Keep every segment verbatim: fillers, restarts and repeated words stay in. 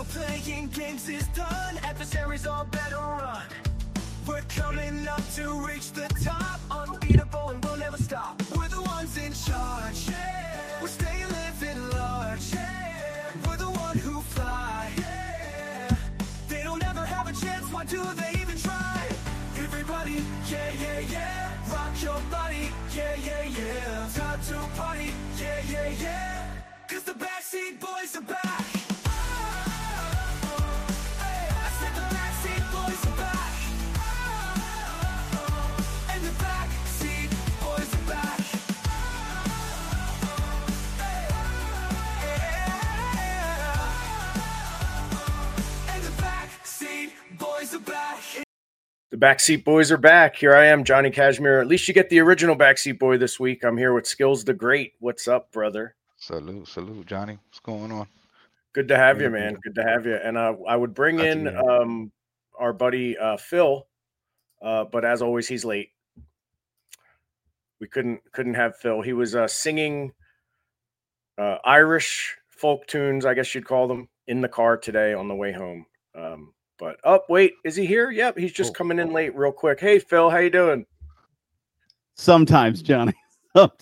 playing games is done. Adversaries all better run. We're coming up to reach the top. Unbeatable and we'll never stop. We're the ones in charge. Yeah. We're staying living large. Yeah. We're the one who fly. Yeah. They don't ever have a chance. Why do they even try? Everybody, yeah, yeah, yeah. Rock your body, yeah, yeah, yeah. Time to party, yeah, yeah, yeah. Cause the Backseat Boys are back. I said the Backseat Boys are back. And the Backseat Boys are back. And the Backseat Boys are back. The Backseat Boys are back. Here I am, Johnny Cashmere. At least you get the original Backseat Boy this week. I'm here with Skills the Great. What's up, brother? Salute, salute, Johnny. What's going on? Good to have you, man. Good to have you. And uh, I would bring Glad to in be here. um, our buddy uh, Phil, uh, but as always, he's late. We couldn't couldn't have Phil. He was uh, singing uh, Irish folk tunes, I guess you'd call them, in the car today on the way home. Um, but oh, wait, is he here? Yep, he's just Oh. coming in late, real quick. Hey, Phil, how you doing? Sometimes, Johnny. Sometimes.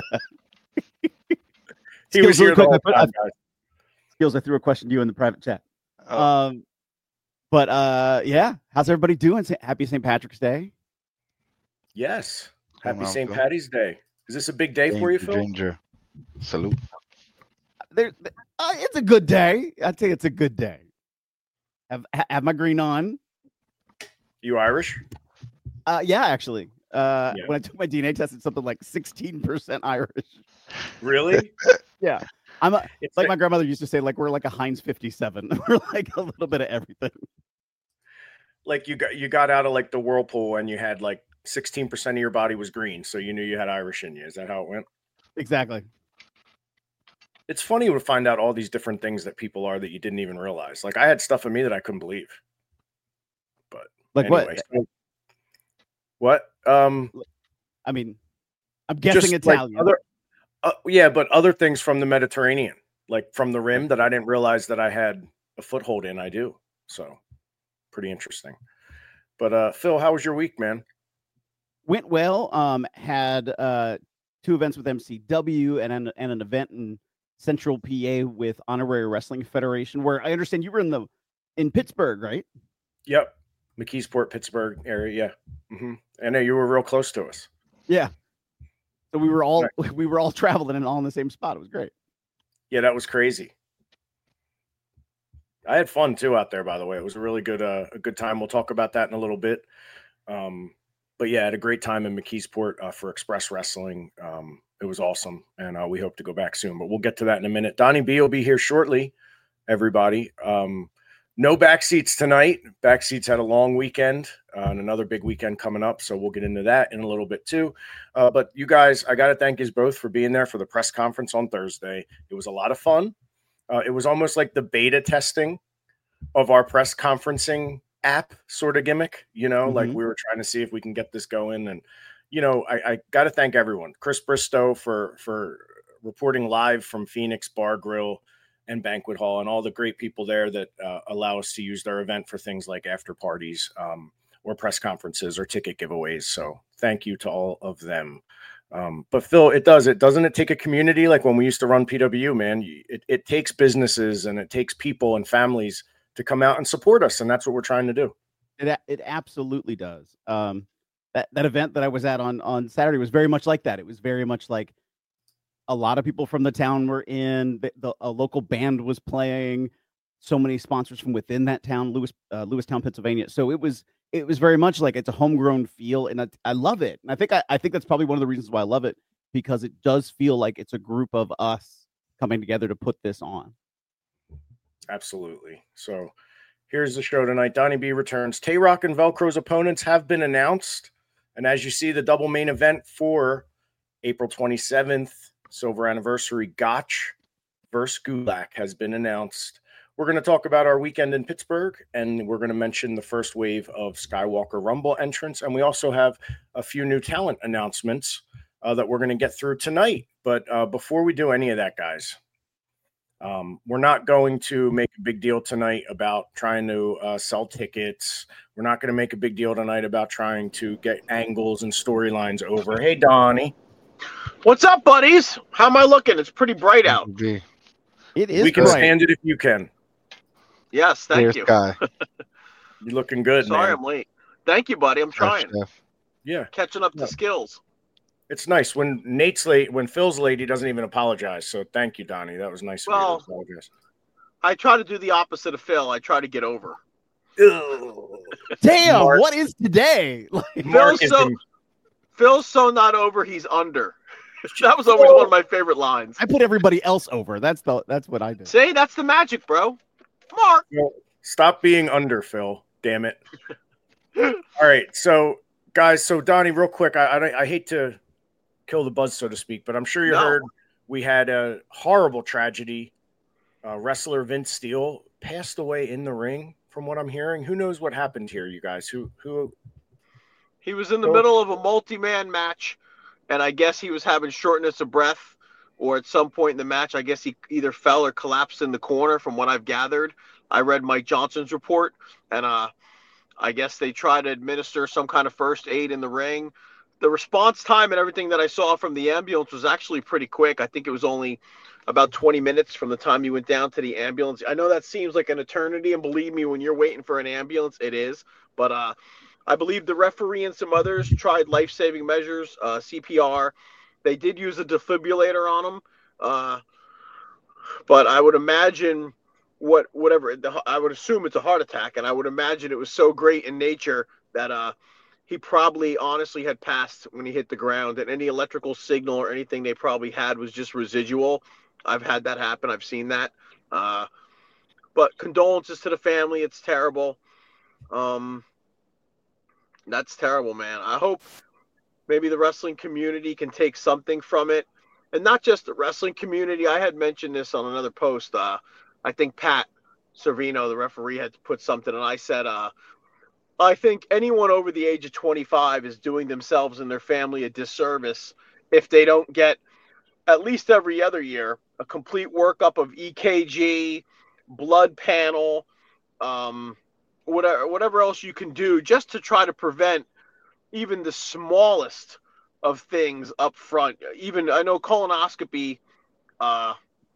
He was Skills, really here the quick, whole I, put, I, time, guys. Skills, I threw a question to you in the private chat. Oh, Um, but uh, yeah, how's everybody doing? Sa- Happy Saint Patrick's Day. Yes. what's going Happy on, Saint Phil? Patty's Day. Is this a big day Thank for you, Phil? Ginger. Salute. There, uh, it's a good day. I'd say it's a good day. Have ha- have my green on. You Irish? Uh, yeah, actually. Uh, Yeah. when I took my D N A test, it's something like sixteen percent Irish. Really? Yeah, I'm a, It's like my grandmother used to say, like we're like a Heinz fifty-seven. We're like a little bit of everything. like you got you got out of like the whirlpool and you had like sixteen percent of your body was green, so you knew you had Irish in you. Is that how it went? Exactly. It's funny to find out all these different things that people are that you didn't even realize. Like I had stuff in me that I couldn't believe. But Like anyway, what? so- what? Um, I mean, I'm guessing just like Italian. other, uh, yeah, but other things from the Mediterranean, like from the rim that I didn't realize that I had a foothold in. I do. So pretty interesting. But uh, Phil, how was your week, man? Went well. Um, had uh two events with M C W and an, and an event in Central P A with Honorary Wrestling Federation, where I understand you were in the in Pittsburgh, right? Yep. McKeesport, Pittsburgh area. Yeah. hmm I know you were real close to us. Yeah. So we were all we were all traveling and all in the same spot. It was great. Yeah, that was crazy. I had fun too out there, by the way. It was a really good uh, a good time. We'll talk about that in a little bit. Um, but yeah, I had a great time in McKeesport uh, for Express Wrestling. Um, it was awesome, and uh, we hope to go back soon. But we'll get to that in a minute. Donnie B will be here shortly, everybody. Um, no backseats tonight. Backseats had a long weekend uh, and another big weekend coming up, so we'll get into that in a little bit too. Uh, but you guys, I got to thank you both for being there for the press conference on Thursday. It was a lot of fun. Uh, it was almost like the beta testing of our press conferencing app sort of gimmick, you know, Mhm. like we were trying to see if we can get this going. And, you know, I, I got to thank everyone. Chris Bristow for, for reporting live from Phoenix Bar Grill and Banquet Hall and all the great people there that uh, allow us to use their event for things like after parties um, or press conferences or ticket giveaways. So thank you to all of them. Um, but Phil, it does, it doesn't it take a community like when we used to run P W, man, it, it takes businesses and it takes people and families to come out and support us. And that's what we're trying to do. It a- it absolutely does. Um, that that event that I was at on on Saturday was very much like that. It was very much like a lot of people from the town were in. The, the a local band was playing. So many sponsors from within that town, Lewis uh, Lewistown, Pennsylvania. So it was it was very much like it's a homegrown feel, and I, I love it. And I think I, I think that's probably one of the reasons why I love it, because it does feel like it's a group of us coming together to put this on. Absolutely. So here's the show tonight. Donnie B returns. Tay-Rock and Velcro's opponents have been announced. And as you see, the double main event for April twenty-seventh, Silver Anniversary Gotch versus Gulak has been announced. We're going to talk about our weekend in Pittsburgh, and we're going to mention the first wave of Skywalker Rumble entrants. And we also have a few new talent announcements uh, that we're going to get through tonight. But uh, before we do any of that, guys, Um, we're not going to make a big deal tonight about trying to uh, sell tickets. We're not going to make a big deal tonight about trying to get angles and storylines over. Hey, Donnie. What's up, buddies? How am I looking? It's pretty bright out. Indeed. It is We can bright. stand it if you can. Yes, thank Clear you. sky. You're looking good, Sorry man. I'm late. Thank you, buddy. I'm trying. Chef. Yeah, Catching up Yeah. to skills. it's nice when Nate's late, when Phil's late, he doesn't even apologize. So thank you, Donnie. That was nice of Well, you to apologize. I try to do the opposite of Phil. I try to get over. Damn, Mark- what is today? Like, Phil's so, Markism. Phil's so not over, he's under. That was always one of my favorite lines. I put everybody else over. That's the that's what I did. See, that's the magic, bro. Mark. Well, stop being under, Phil. Damn it. All right, so guys, so Donnie, real quick, I, I I hate to kill the buzz, so to speak, but I'm sure you No. heard we had a horrible tragedy. Uh, wrestler Vince Steele passed away in the ring. From what I'm hearing, who knows what happened here, you guys? Who who? He was in the Oh. middle of a multi-man match, and I guess he was having shortness of breath, or at some point in the match, I guess he either fell or collapsed in the corner, from what I've gathered. I read Mike Johnson's report, and uh, I guess they tried to administer some kind of first aid in the ring. The response time and everything that I saw from the ambulance was actually pretty quick. I think it was only about twenty minutes from the time you went down to the ambulance. I know that seems like an eternity, and believe me, when you're waiting for an ambulance, it is. But uh, I believe the referee and some others tried life-saving measures, uh, C P R. They did use a defibrillator on him. Uh, but I would imagine what whatever I would assume it's a heart attack, and I would imagine it was so great in nature that uh, he probably honestly had passed when he hit the ground, and any electrical signal or anything they probably had was just residual. I've had that happen. I've seen that. Uh, but condolences to the family. It's terrible. Um, that's terrible, man. I hope maybe the wrestling community can take something from it. And not just the wrestling community. I had mentioned this on another post. Uh, I think Pat Servino, the referee, had put something, and I said, uh, I think anyone over the age of twenty-five is doing themselves and their family a disservice if they don't get at least every other year a complete workup of E K G, blood panel, um, whatever, whatever else you can do just to try to prevent even the smallest of things up front. Even I know colonoscopy, uh,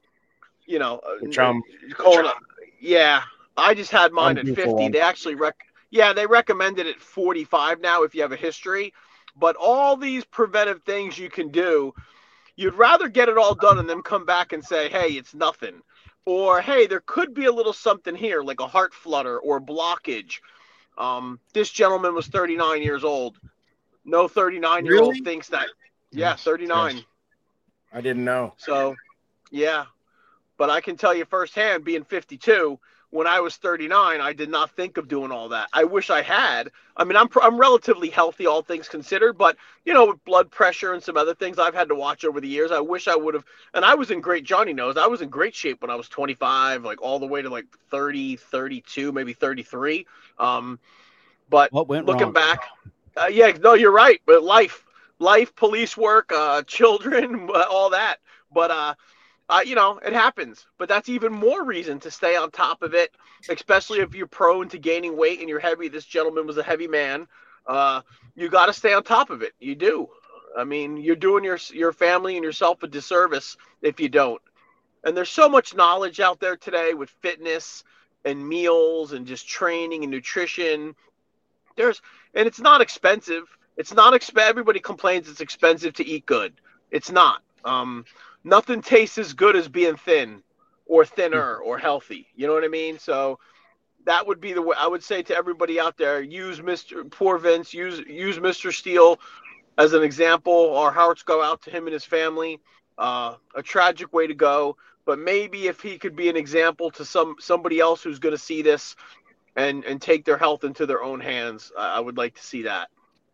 you know, Which, um, colon, yeah, I just had mine I'm at due for fifty. one. They actually rec, yeah, they recommended it forty-five now if you have a history. But all these preventive things you can do, you'd rather get it all done and then come back and say, hey, it's nothing. Or, hey, there could be a little something here, like a heart flutter or blockage. Um, this gentleman was thirty-nine years old. No thirty-nine-year-old Really? thinks that. Yeah, Yes, thirty-nine. yes. I didn't know. So, yeah. But I can tell you firsthand, being fifty-two, when I was thirty-nine, I did not think of doing all that. I wish I had. I mean, I'm I'm relatively healthy, all things considered, but, you know, with blood pressure and some other things I've had to watch over the years, I wish I would have. And I was in great, Johnny knows, I was in great shape when I was twenty-five, like all the way to like thirty, thirty-two, maybe thirty-three. Um, but What went looking wrong? back, uh, yeah, no, you're right. But life, life, police work, uh, children, all that. But, uh, uh, you know, it happens. But that's even more reason to stay on top of it, especially if you're prone to gaining weight and you're heavy. This gentleman was a heavy man. Uh, you got to stay on top of it. You do. I mean, you're doing your your family and yourself a disservice if you don't. And there's so much knowledge out there today with fitness and meals and just training and nutrition. There's and it's not expensive. It's not exp- everybody complains it's expensive to eat good. It's not. Um, nothing tastes as good as being thin or thinner or healthy. You know what I mean? So that would be the way I would say to everybody out there, use Mister Poor Vince, use use Mister Steele as an example. Our hearts go out to him and his family. Uh, a tragic way to go, but maybe if he could be an example to some somebody else who's going to see this and and take their health into their own hands, I, I would like to see that.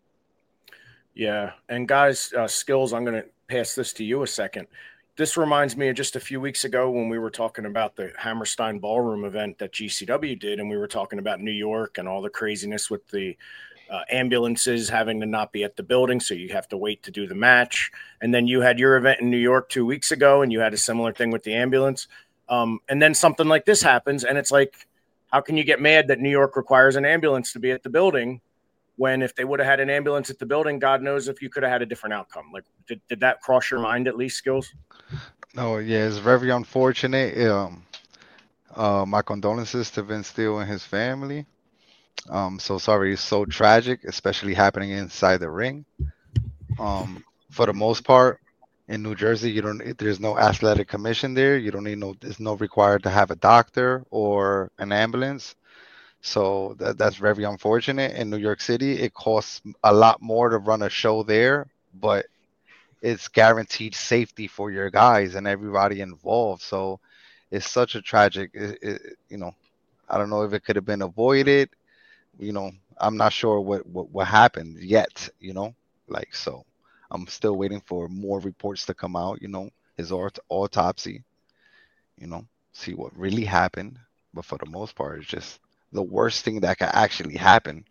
Yeah. And guys, uh, Skills, I'm going to pass this to you a second. This reminds me of just a few weeks ago when we were talking about the Hammerstein Ballroom event that G C W did, and we were talking about New York and all the craziness with the uh, ambulances having to not be at the building, so you have to wait to do the match. And then you had your event in New York two weeks ago, and you had a similar thing with the ambulance. Um, and then something like this happens, and it's like, how can you get mad that New York requires an ambulance to be at the building when if they would have had an ambulance at the building, God knows if you could have had a different outcome. Like, did, did that cross your mind at least, Skills? No, yeah, it's very unfortunate. Um, uh, my condolences to Vince Steele and his family. Um, so sorry, it's so tragic, especially happening inside the ring. Um, for the most part, in New Jersey, you don't. There's no athletic commission there. You don't need no. It's no required to have a doctor or an ambulance. So that that's very unfortunate. In New York City, it costs a lot more to run a show there, but it's guaranteed safety for your guys and everybody involved. So it's such a tragic. It, it, you know, I don't know if it could have been avoided. You know, I'm not sure what what, what happened yet. You know, like so. I'm still waiting for more reports to come out, you know, his aut- autopsy, you know, see what really happened. But for the most part, it's just the worst thing that can actually happen.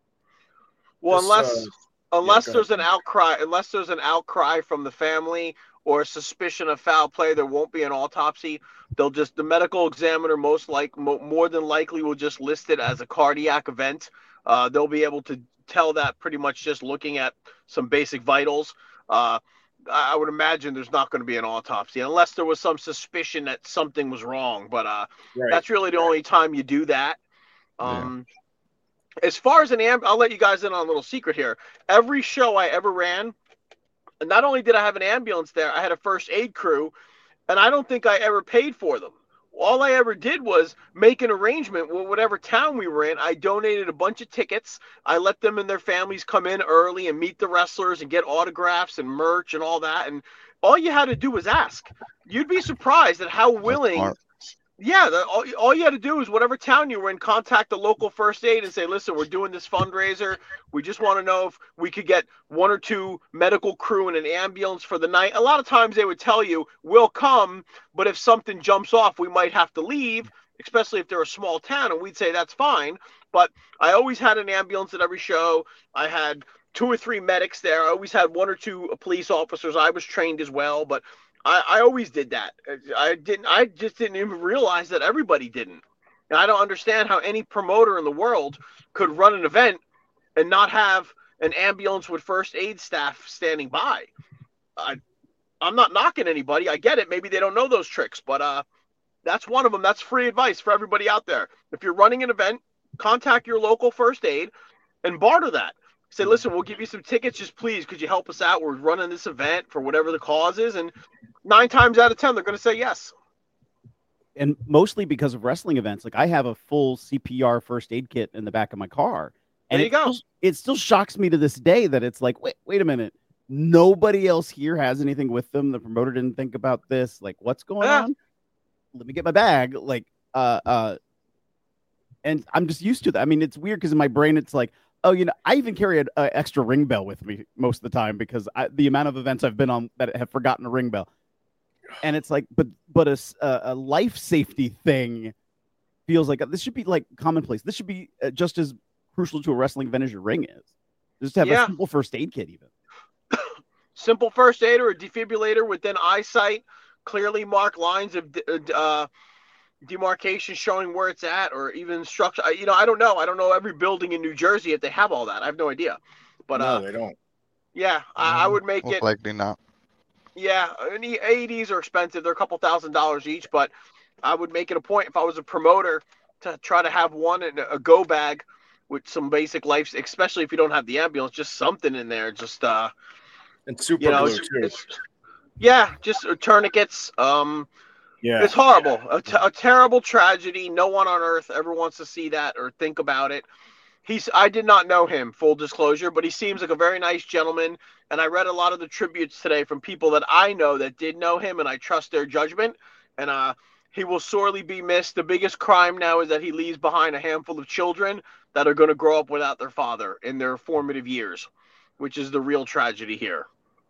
Well, This, unless uh, unless go there's ahead. an outcry, unless there's an outcry from the family or a suspicion of foul play, there won't be an autopsy. They'll just the medical examiner most like mo- more than likely will just list it as a cardiac event. Uh, they'll be able to tell that pretty much just looking at some basic vitals. Uh, I I would imagine there's not going to be an autopsy unless there was some suspicion that something was wrong. But uh, Right. that's really the only time you do that. Yeah. Um, As far as an amb, I'll let you guys in on a little secret here. Every show I ever ran, not only did I have an ambulance there, I had a first aid crew, and I don't think I ever paid for them. All I ever did was make an arrangement with whatever town we were in. I donated a bunch of tickets. I let them and their families come in early and meet the wrestlers and get autographs and merch and all that. And all you had to do was ask. You'd be surprised at how willing. smart. Yeah, the, all, all you had to do is whatever town you were in, contact the local first aid and say, listen, we're doing this fundraiser. We just want to know if we could get one or two medical crew and an ambulance for the night. A lot of times they would tell you, we'll come, but if something jumps off, we might have to leave, especially if they're a small town, and we'd say that's fine. But I always had an ambulance at every show. I had two or three medics there. I always had one or two police officers. I was trained as well, but I, I always did that. I didn't. I just didn't even realize that everybody didn't. And I don't understand how any promoter in the world could run an event and not have an ambulance with first aid staff standing by. I, I'm not knocking anybody. I get it. Maybe they don't know those tricks, but uh, that's one of them. That's free advice for everybody out there. If you're running an event, contact your local first aid and barter that. Say, listen, we'll give you some tickets. Just please, could you help us out? We're running this event for whatever the cause is. And nine times out of ten, they're going to say yes. And mostly because of wrestling events. Like I have a full C P R first aid kit in the back of my car. And There you it go. Still, it still shocks me to this day that it's like, wait, wait a minute. Nobody else here has anything with them. The promoter didn't think about this. Like, what's going Yeah. on? Let me get my bag. Like, uh, uh, and I'm just used to that. I mean, it's weird because in my brain, it's like, oh, you know, I even carry an uh, extra ring bell with me most of the time because I, the amount of events I've been on that have forgotten a ring bell. And it's like, but but a, a life safety thing feels like this should be like commonplace. This should be uh, just as crucial to a wrestling event as your ring is. Just to have Yeah. a simple first aid kit, even. Simple first aid or a defibrillator within eyesight, clearly marked lines of uh, demarcation showing where it's at, or even structure. You know, I don't know. I don't know every building in New Jersey if they have all that. I have no idea. But no, uh, they don't. yeah, I, I would make Most it. likely not. Yeah, and the A E Ds are expensive. They're a couple thousand dollars each, but I would make it a point if I was a promoter to try to have one in a go bag with some basic life, especially if you don't have the ambulance, just something in there. Just uh, And super you know, glue it's, too. it's yeah, just uh, tourniquets. Um, Yeah. It's horrible. A, t- a terrible tragedy. No one on earth ever wants to see that or think about it. He's. I did not know him, full disclosure, but he seems like a very nice gentleman. And I read a lot of the tributes today from people that I know that did know him, and I trust their judgment. And uh, he will sorely be missed. The biggest crime now is that he leaves behind a handful of children that are going to grow up without their father in their formative years, which is the real tragedy here.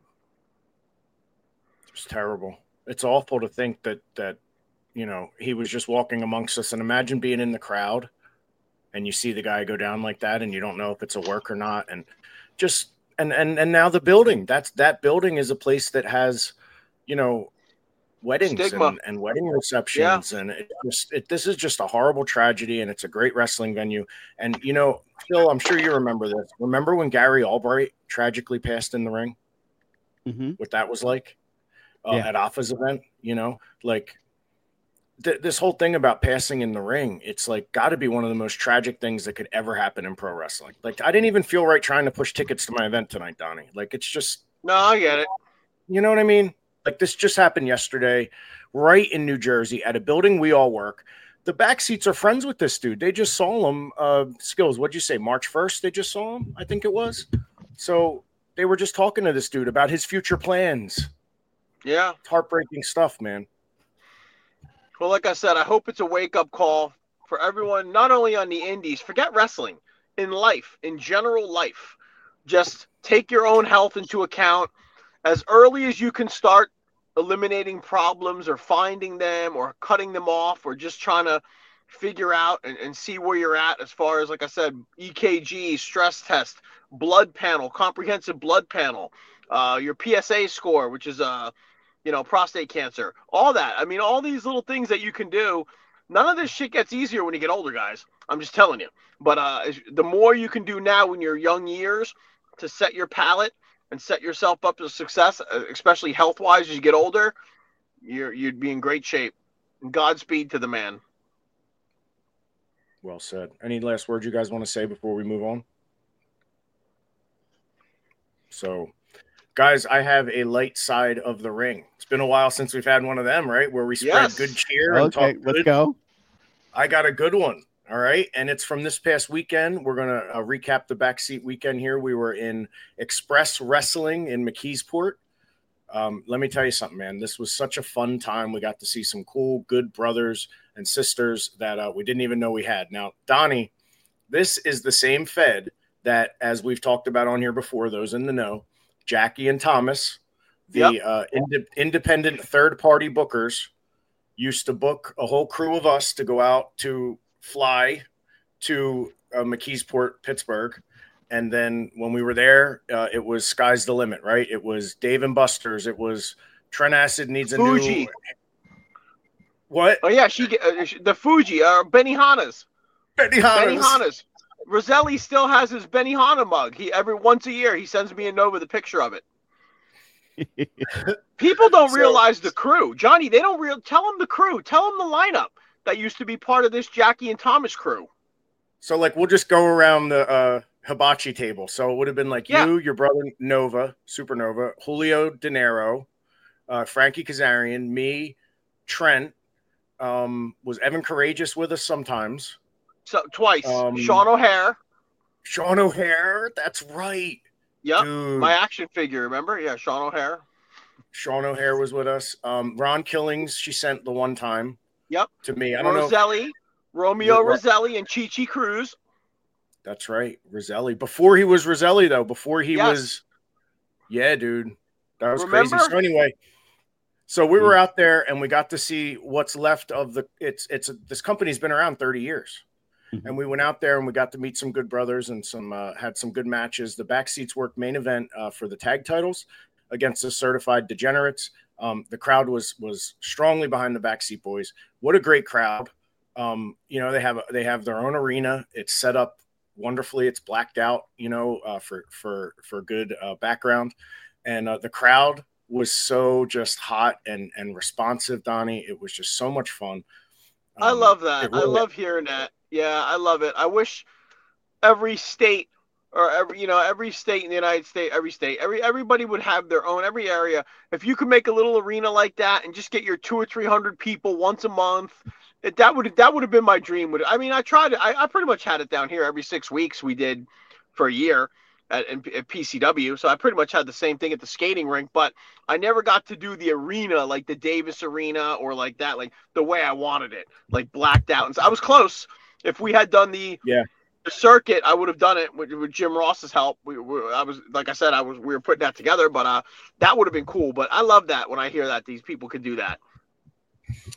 It's terrible. It's awful to think that that you know he was just walking amongst us, and imagine being in the crowd and you see the guy go down like that and you don't know if it's a work or not. And just and and and now the building, that's that building is a place that has, you know, weddings Stigma. and, and wedding receptions. Yeah. And it just, it, this is just a horrible tragedy, and it's a great wrestling venue. And, you know, Phil, I'm sure you remember this. Remember when Gary Albright tragically passed in the ring? Mm-hmm. What that was like uh, yeah. at Afa's event, you know, like th- this whole thing about passing in the ring, it's like got to be one of the most tragic things that could ever happen in pro wrestling. Like, I didn't even feel right trying to push tickets to my event tonight, Donnie. Like, it's just, no, I get it. You know what I mean? Like, this just happened yesterday, right in New Jersey at a building we all work. The back seats are friends with this dude. They just saw him. Uh, Skills, what'd you say? March first, they just saw him, I think it was. So they were just talking to this dude about his future plans. Yeah. It's heartbreaking stuff, man. Well, like I said, I hope it's a wake-up call for everyone, not only on the indies. Forget wrestling. In life, in general life. Just take your own health into account. As early as you can start eliminating problems or finding them or cutting them off or just trying to figure out and, and see where you're at as far as, like I said, E K G, stress test, blood panel, comprehensive blood panel, uh, your P S A score, which is, uh, you know, prostate cancer, all that. I mean, all these little things that you can do. None of this shit gets easier when you get older, guys. I'm just telling you. But uh, the more you can do now in your young years to set your palate and set yourself up to success, especially health-wise as you get older, you're, you'd be in great shape. Godspeed to the man. Well said. Any last words you guys want to say before we move on? So, guys, I have a light side of the ring. It's been a while since we've had one of them, right? Where we spread Yes. good cheer Okay, and talk let's good. go. I got a good one. All right. And it's from this past weekend. We're going to uh, recap the backseat weekend here. We were in Express Wrestling in McKeesport. Um, let me tell you something, man. This was such a fun time. We got to see some cool, good brothers and sisters that uh, we didn't even know we had. Now, Donnie, this is the same Fed that, as we've talked about on here before, those in the know, Jackie and Thomas, the Yep. uh, ind- independent third-party bookers, used to book a whole crew of us to go out to fly to uh, McKeesport, Pittsburgh. And then when we were there, uh, it was sky's the limit, right? It was Dave and Buster's. It was Trent Acid needs a Fuji. new. What? Oh, yeah, she uh, the Fuji, uh, Benihana's. Benihana's. Benihana's. Roselli still has his Benihana mug. He every once a year he sends me a note with a picture of it. People don't So- realize the crew, Johnny. They don't real. Tell them the crew. Tell them the lineup that used to be part of this Jackie and Thomas crew. So, like, we'll just go around the uh, hibachi table. So it would have been like Yeah. you, your brother Nova, Supernova, Julio De Niro, uh, Frankie Kazarian, me, Trent. Um, was Evan Courageous with us sometimes? So twice, Um, Sean O'Hare. Sean O'Hare, that's right. Yep, Dude. my action figure. Remember? Yeah, Sean O'Hare. Sean O'Hare was with us. Um, Ron Killings, she sent the one time. Yep. To me. I don't know. Roselli, Romeo Ro- Roselli, and Chi Chi Cruz. That's right. Roselli. Before he was Roselli, though. Before he Yes. was. Yeah, dude. That was Remember? crazy. So anyway, so we were out there and we got to see what's left of the. It's it's this company's been around thirty years, Mhm. and we went out there and we got to meet some good brothers and some uh, had some good matches. The Backseats Work main event uh, for the tag titles against the Certified Degenerates. Um, the crowd was was strongly behind the Backseat Boys. What a great crowd! Um, you know they have they have their own arena. It's set up wonderfully. It's blacked out, you know, uh, for for for good uh, background, and uh, the crowd was so just hot and and responsive. Donnie, it was just so much fun. I Um, love that. it really- I love hearing that. Yeah, I love it. I wish every state or every you know every state in the United States, every state, every everybody would have their own every area. If you could make a little arena like that and just get your two or three hundred people once a month, it, that would that would have been my dream. Would I mean I tried it. I, I pretty much had it down here every six weeks. We did for a year at, at P C W, so I pretty much had the same thing at the skating rink. But I never got to do the arena like the Davis Arena or like that, like the way I wanted it, like blacked out. And so I was close. If we had done the Yeah. the circuit, I would have done it with, with Jim Ross's help. We, we, I was like I said, I was we were putting that together, but uh, that would have been cool. But I love that when I hear that these people could do that.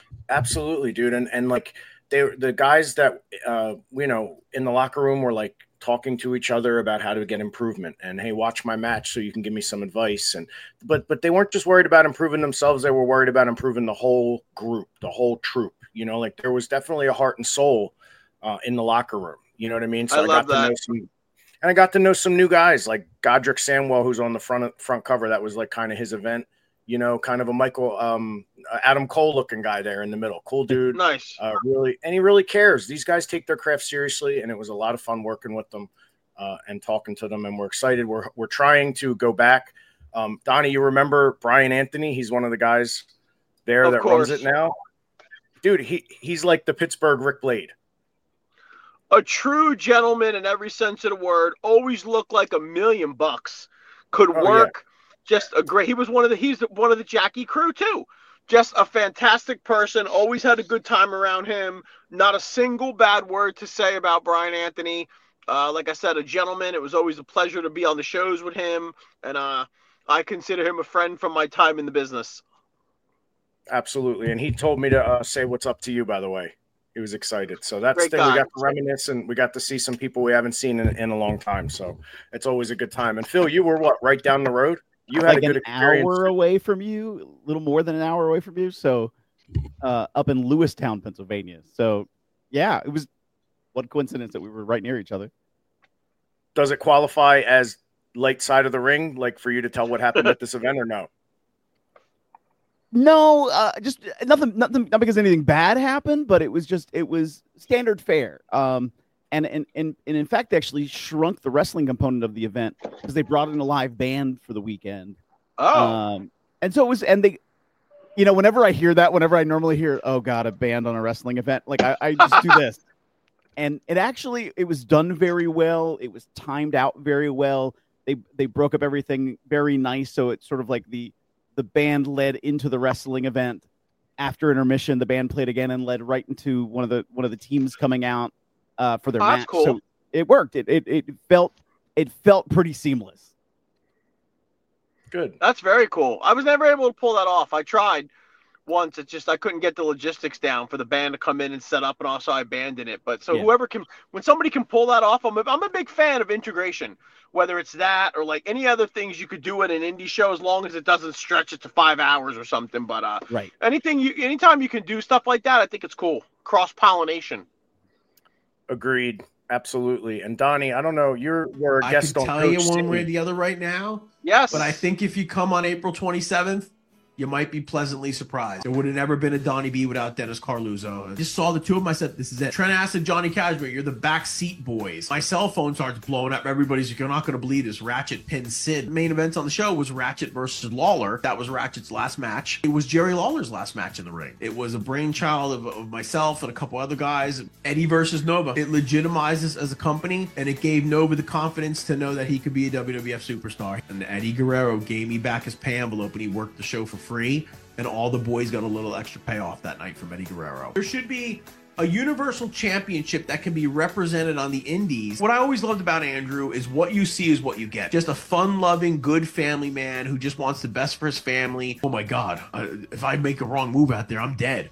Absolutely, dude. And and like they the guys that uh you know in the locker room were like talking to each other about how to get improvement, and hey, watch my match so you can give me some advice. And but but they weren't just worried about improving themselves, they were worried about improving the whole group, the whole troop. You know, like there was definitely a heart and soul uh, in the locker room. You know what I mean? So I I, love got that. to know some, and I got to know some new guys like Godric Sandwell, who's on the front front cover. That was like kind of his event. You know, kind of a Michael um, Adam Cole looking guy there in the middle. Cool dude. Nice. Uh, really, and he really cares. These guys take their craft seriously, and it was a lot of fun working with them uh, and talking to them. And we're excited. We're we're trying to go back. Um, Donnie, you remember Brian Anthony? He's one of the guys there Of that course. runs it now. Dude, he he's like the Pittsburgh Rick Blade. A true gentleman in every sense of the word. Always looked like a million bucks. Could Oh, work. Just a great. He was one of the. He's one of the Jackie crew too. Just a fantastic person. Always had a good time around him. Not a single bad word to say about Brian Anthony. Uh, like I said, a gentleman. It was always a pleasure to be on the shows with him, and uh, I consider him a friend from my time in the business. Absolutely, and he told me to uh, say what's up to you. By the way, he was excited. So that's Great the thing. We guy. got to reminisce, and we got to see some people we haven't seen in, in a long time. So it's always a good time. And Phil, you were what? Right down the road. You had Like a good an experience. hour away from you, a little more than an hour away from you. So, uh, up in Lewistown, Pennsylvania. So, yeah, it was. What a coincidence that we were right near each other. Does it qualify as light side of the ring, like for you to tell what happened at this event, or no? No, uh, just nothing, nothing, not because anything bad happened, but it was just, it was standard fare. Um, and, and, and, and in fact, they actually shrunk the wrestling component of the event because they brought in a live band for the weekend. Oh, Um, and so it was, and they, you know, whenever I hear that, whenever I normally hear, oh God, a band on a wrestling event, like I, I just do this. And it actually, it was done very well. It was timed out very well. They, they broke up everything very nice. So it's sort of like the, the band led into the wrestling event. After intermission, the band played again and led right into one of the, one of the teams coming out uh, for their Oh, that's match. cool. So it worked. It, it, it felt, it felt pretty seamless. Good. that's very cool. I was never able to pull that off. I tried once. It's just I couldn't get the logistics down for the band to come in and set up, and also I abandoned it. But so Yeah. whoever can, when somebody can pull that off, I'm a, I'm a big fan of integration. Whether it's that or like any other things you could do at an indie show, as long as it doesn't stretch it to five hours or something. But uh, Right. anything you, anytime you can do stuff like that, I think it's cool. Cross pollination. Agreed. Absolutely. And Donnie, I don't know, you're you're a I guest can on tell Coach you one way or City. the other right now, Yes, but I think if you come on April twenty-seventh, you might be pleasantly surprised. There would have never been a Donnie B without Dennis Carluzzo. I just saw the two of them. I said, this is it. Trent asked Johnny Cashmere, you're the backseat boys. My cell phone starts blowing up. Everybody's like, you're not going to believe this. Ratchet pinned Sid. Main events on the show was Ratchet versus Lawler. That was Ratchet's last match. It was Jerry Lawler's last match in the ring. It was a brainchild of, of myself and a couple other guys. Eddie versus Nova. It legitimized us as a company, and it gave Nova the confidence to know that he could be a W W F superstar. And Eddie Guerrero gave me back his pay envelope, and he worked the show for free. And all the boys got a little extra payoff that night from Eddie Guerrero. There should be a universal championship that can be represented on the indies. What I always loved about Andrew is what you see is what you get. Just a fun-loving, good family man who just wants the best for his family. Oh my God, uh, if I make a wrong move out there, I'm dead.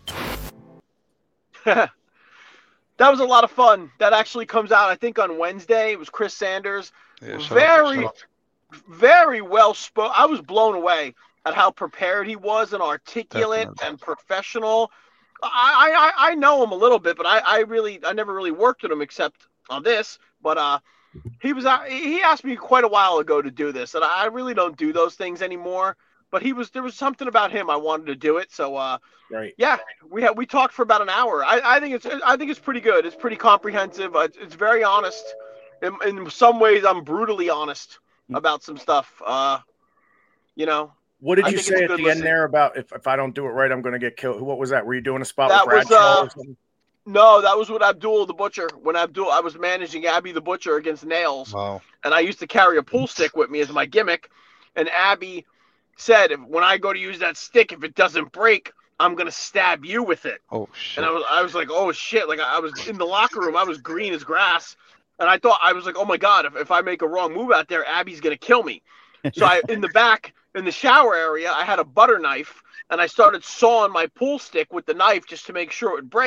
that was a lot of fun. That actually comes out, I think, on Wednesday. It was Chris Sanders. Yeah, shout out- Very, shout out. very well spoken. I was blown away at how prepared he was and articulate Definitely. and professional. I, I I know him a little bit, but I, I really I never really worked with him except on this. But uh, he was he asked me quite a while ago to do this, and I really don't do those things anymore. But he was there was something about him I wanted to do it. So uh, Right. yeah, we had we talked for about an hour. I, I think it's I think it's pretty good. It's pretty comprehensive. Uh, It's, it's very honest. In, in some ways, I'm brutally honest about some stuff. Uh, you know. What did I you think it's say at good the listening. end there about if, if I don't do it right, I'm going to get killed? What was that? Were you doing a spot That with was, Bradshaw uh, or something? No, that was with Abdul the Butcher. When Abdul, I was managing Abby the Butcher against Nails, Wow. and I used to carry a pool stick with me as my gimmick. And Abby said, if, when I go to use that stick, if it doesn't break, I'm gonna stab you with it. Oh shit. And I was, I was like, oh shit! Like I was in the locker room, I was green as grass, and I thought I was like, oh my god, if, if I make a wrong move out there, Abby's gonna kill me. So I, in the back, in the shower area, I had a butter knife, and I started sawing my pool stick with the knife just to make sure it would break.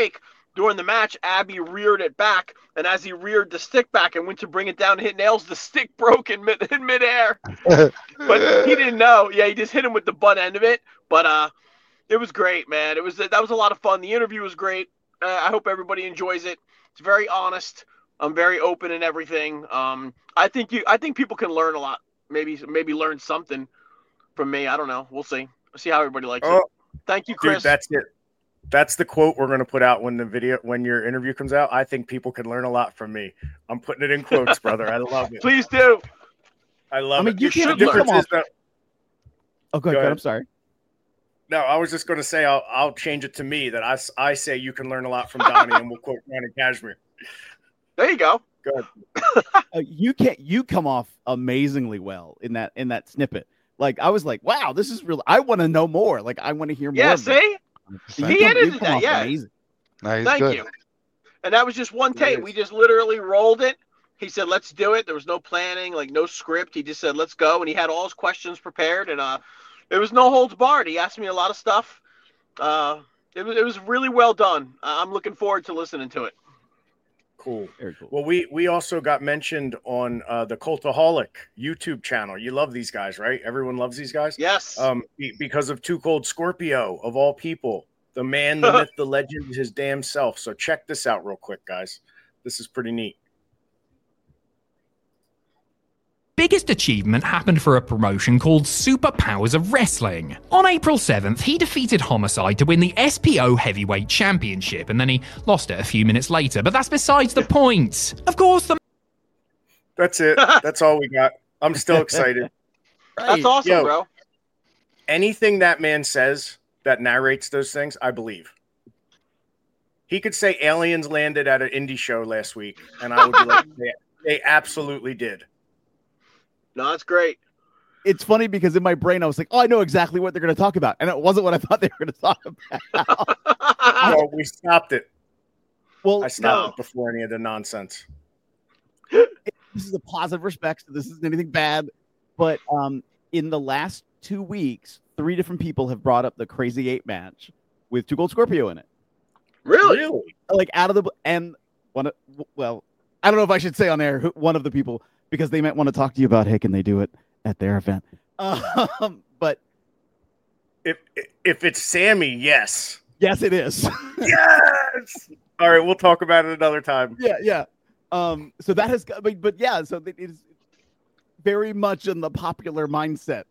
during the match, Abby reared it back, and as he reared the stick back and went to bring it down and hit Nails, the stick broke in mid in midair. But he didn't know. Yeah, he just hit him with the butt end of it. But uh, it was great, man. It was that was a lot of fun. The interview was great. Uh, I hope everybody enjoys it. It's very honest. I'm very open and everything. Um, I think you. I think people can learn a lot. Maybe maybe learn something from me. I don't know. We'll see. We'll see how everybody likes oh, it. Thank you, Chris. Dude, that's it. That's the quote we're going to put out when the video, when your interview comes out. I think people can learn a lot from me. I'm putting it in quotes, brother. I love it. Please do. I love I mean, it. you You can't should difference come is off- that, Oh, go Go ahead. ahead. I'm sorry. no, I was just going to say, I'll, I'll change it to me that I, s- I say you can learn a lot from Donnie and we'll quote Johnny Cashmere. There you go. Go ahead. Uh, you can't. You come off amazingly well in that in that snippet. Like I was like, wow, this is real. I want to know more. Like I want to hear more. Yeah, of this. see? You He come- you edited come that, off yeah. amazing. No, he's Thank good. you. And that was just one It take. is. We just literally rolled it. He said, let's do it. There was no planning, like no script. He just said, let's go. And he had all his questions prepared. And uh, it was no holds barred. He asked me a lot of stuff. Uh, it was, it was really well done. I'm looking forward to listening to it. Cool. Very cool. Well, we we also got mentioned on uh, the Cultaholic YouTube channel. You love these guys, right? Everyone loves these guys. Yes. Um, be- because of Too Cold Scorpio, of all people, the man, the myth, the legend, his damn self. So check this out real quick, guys. This is pretty neat. Biggest achievement happened for a promotion called Superpowers of Wrestling. On April seventh, he defeated Homicide to win the S P O Heavyweight Championship, and then he lost it a few minutes later, but that's besides the point. Of course, the That's it. That's all we got. I'm still excited. That's awesome, Yo. bro. Anything that man says that narrates those things, I believe. He could say aliens landed at an indie show last week, and I would be like, they, they absolutely did. No, that's great. It's funny because in my brain I was like, oh, I know exactly what they're going to talk about, and it wasn't what I thought they were going to talk about. Well, we stopped it. Well, I stopped no. it before any of the nonsense. this is a positive respect. So this isn't anything bad, but um, in the last two weeks, three different people have brought up the Crazy Eight match with Two Gold Scorpio in it. Really? Like out of the and one of well, I don't know if I should say on air who, one of the people because they might want to talk to you about Hick and they do it at their event. Um, but If if it's Sammy, yes. yes, it is. Yes. All right, we'll talk about it another time. yeah, yeah. Um, so that has, but, but yeah, so it is very much in the popular mindset.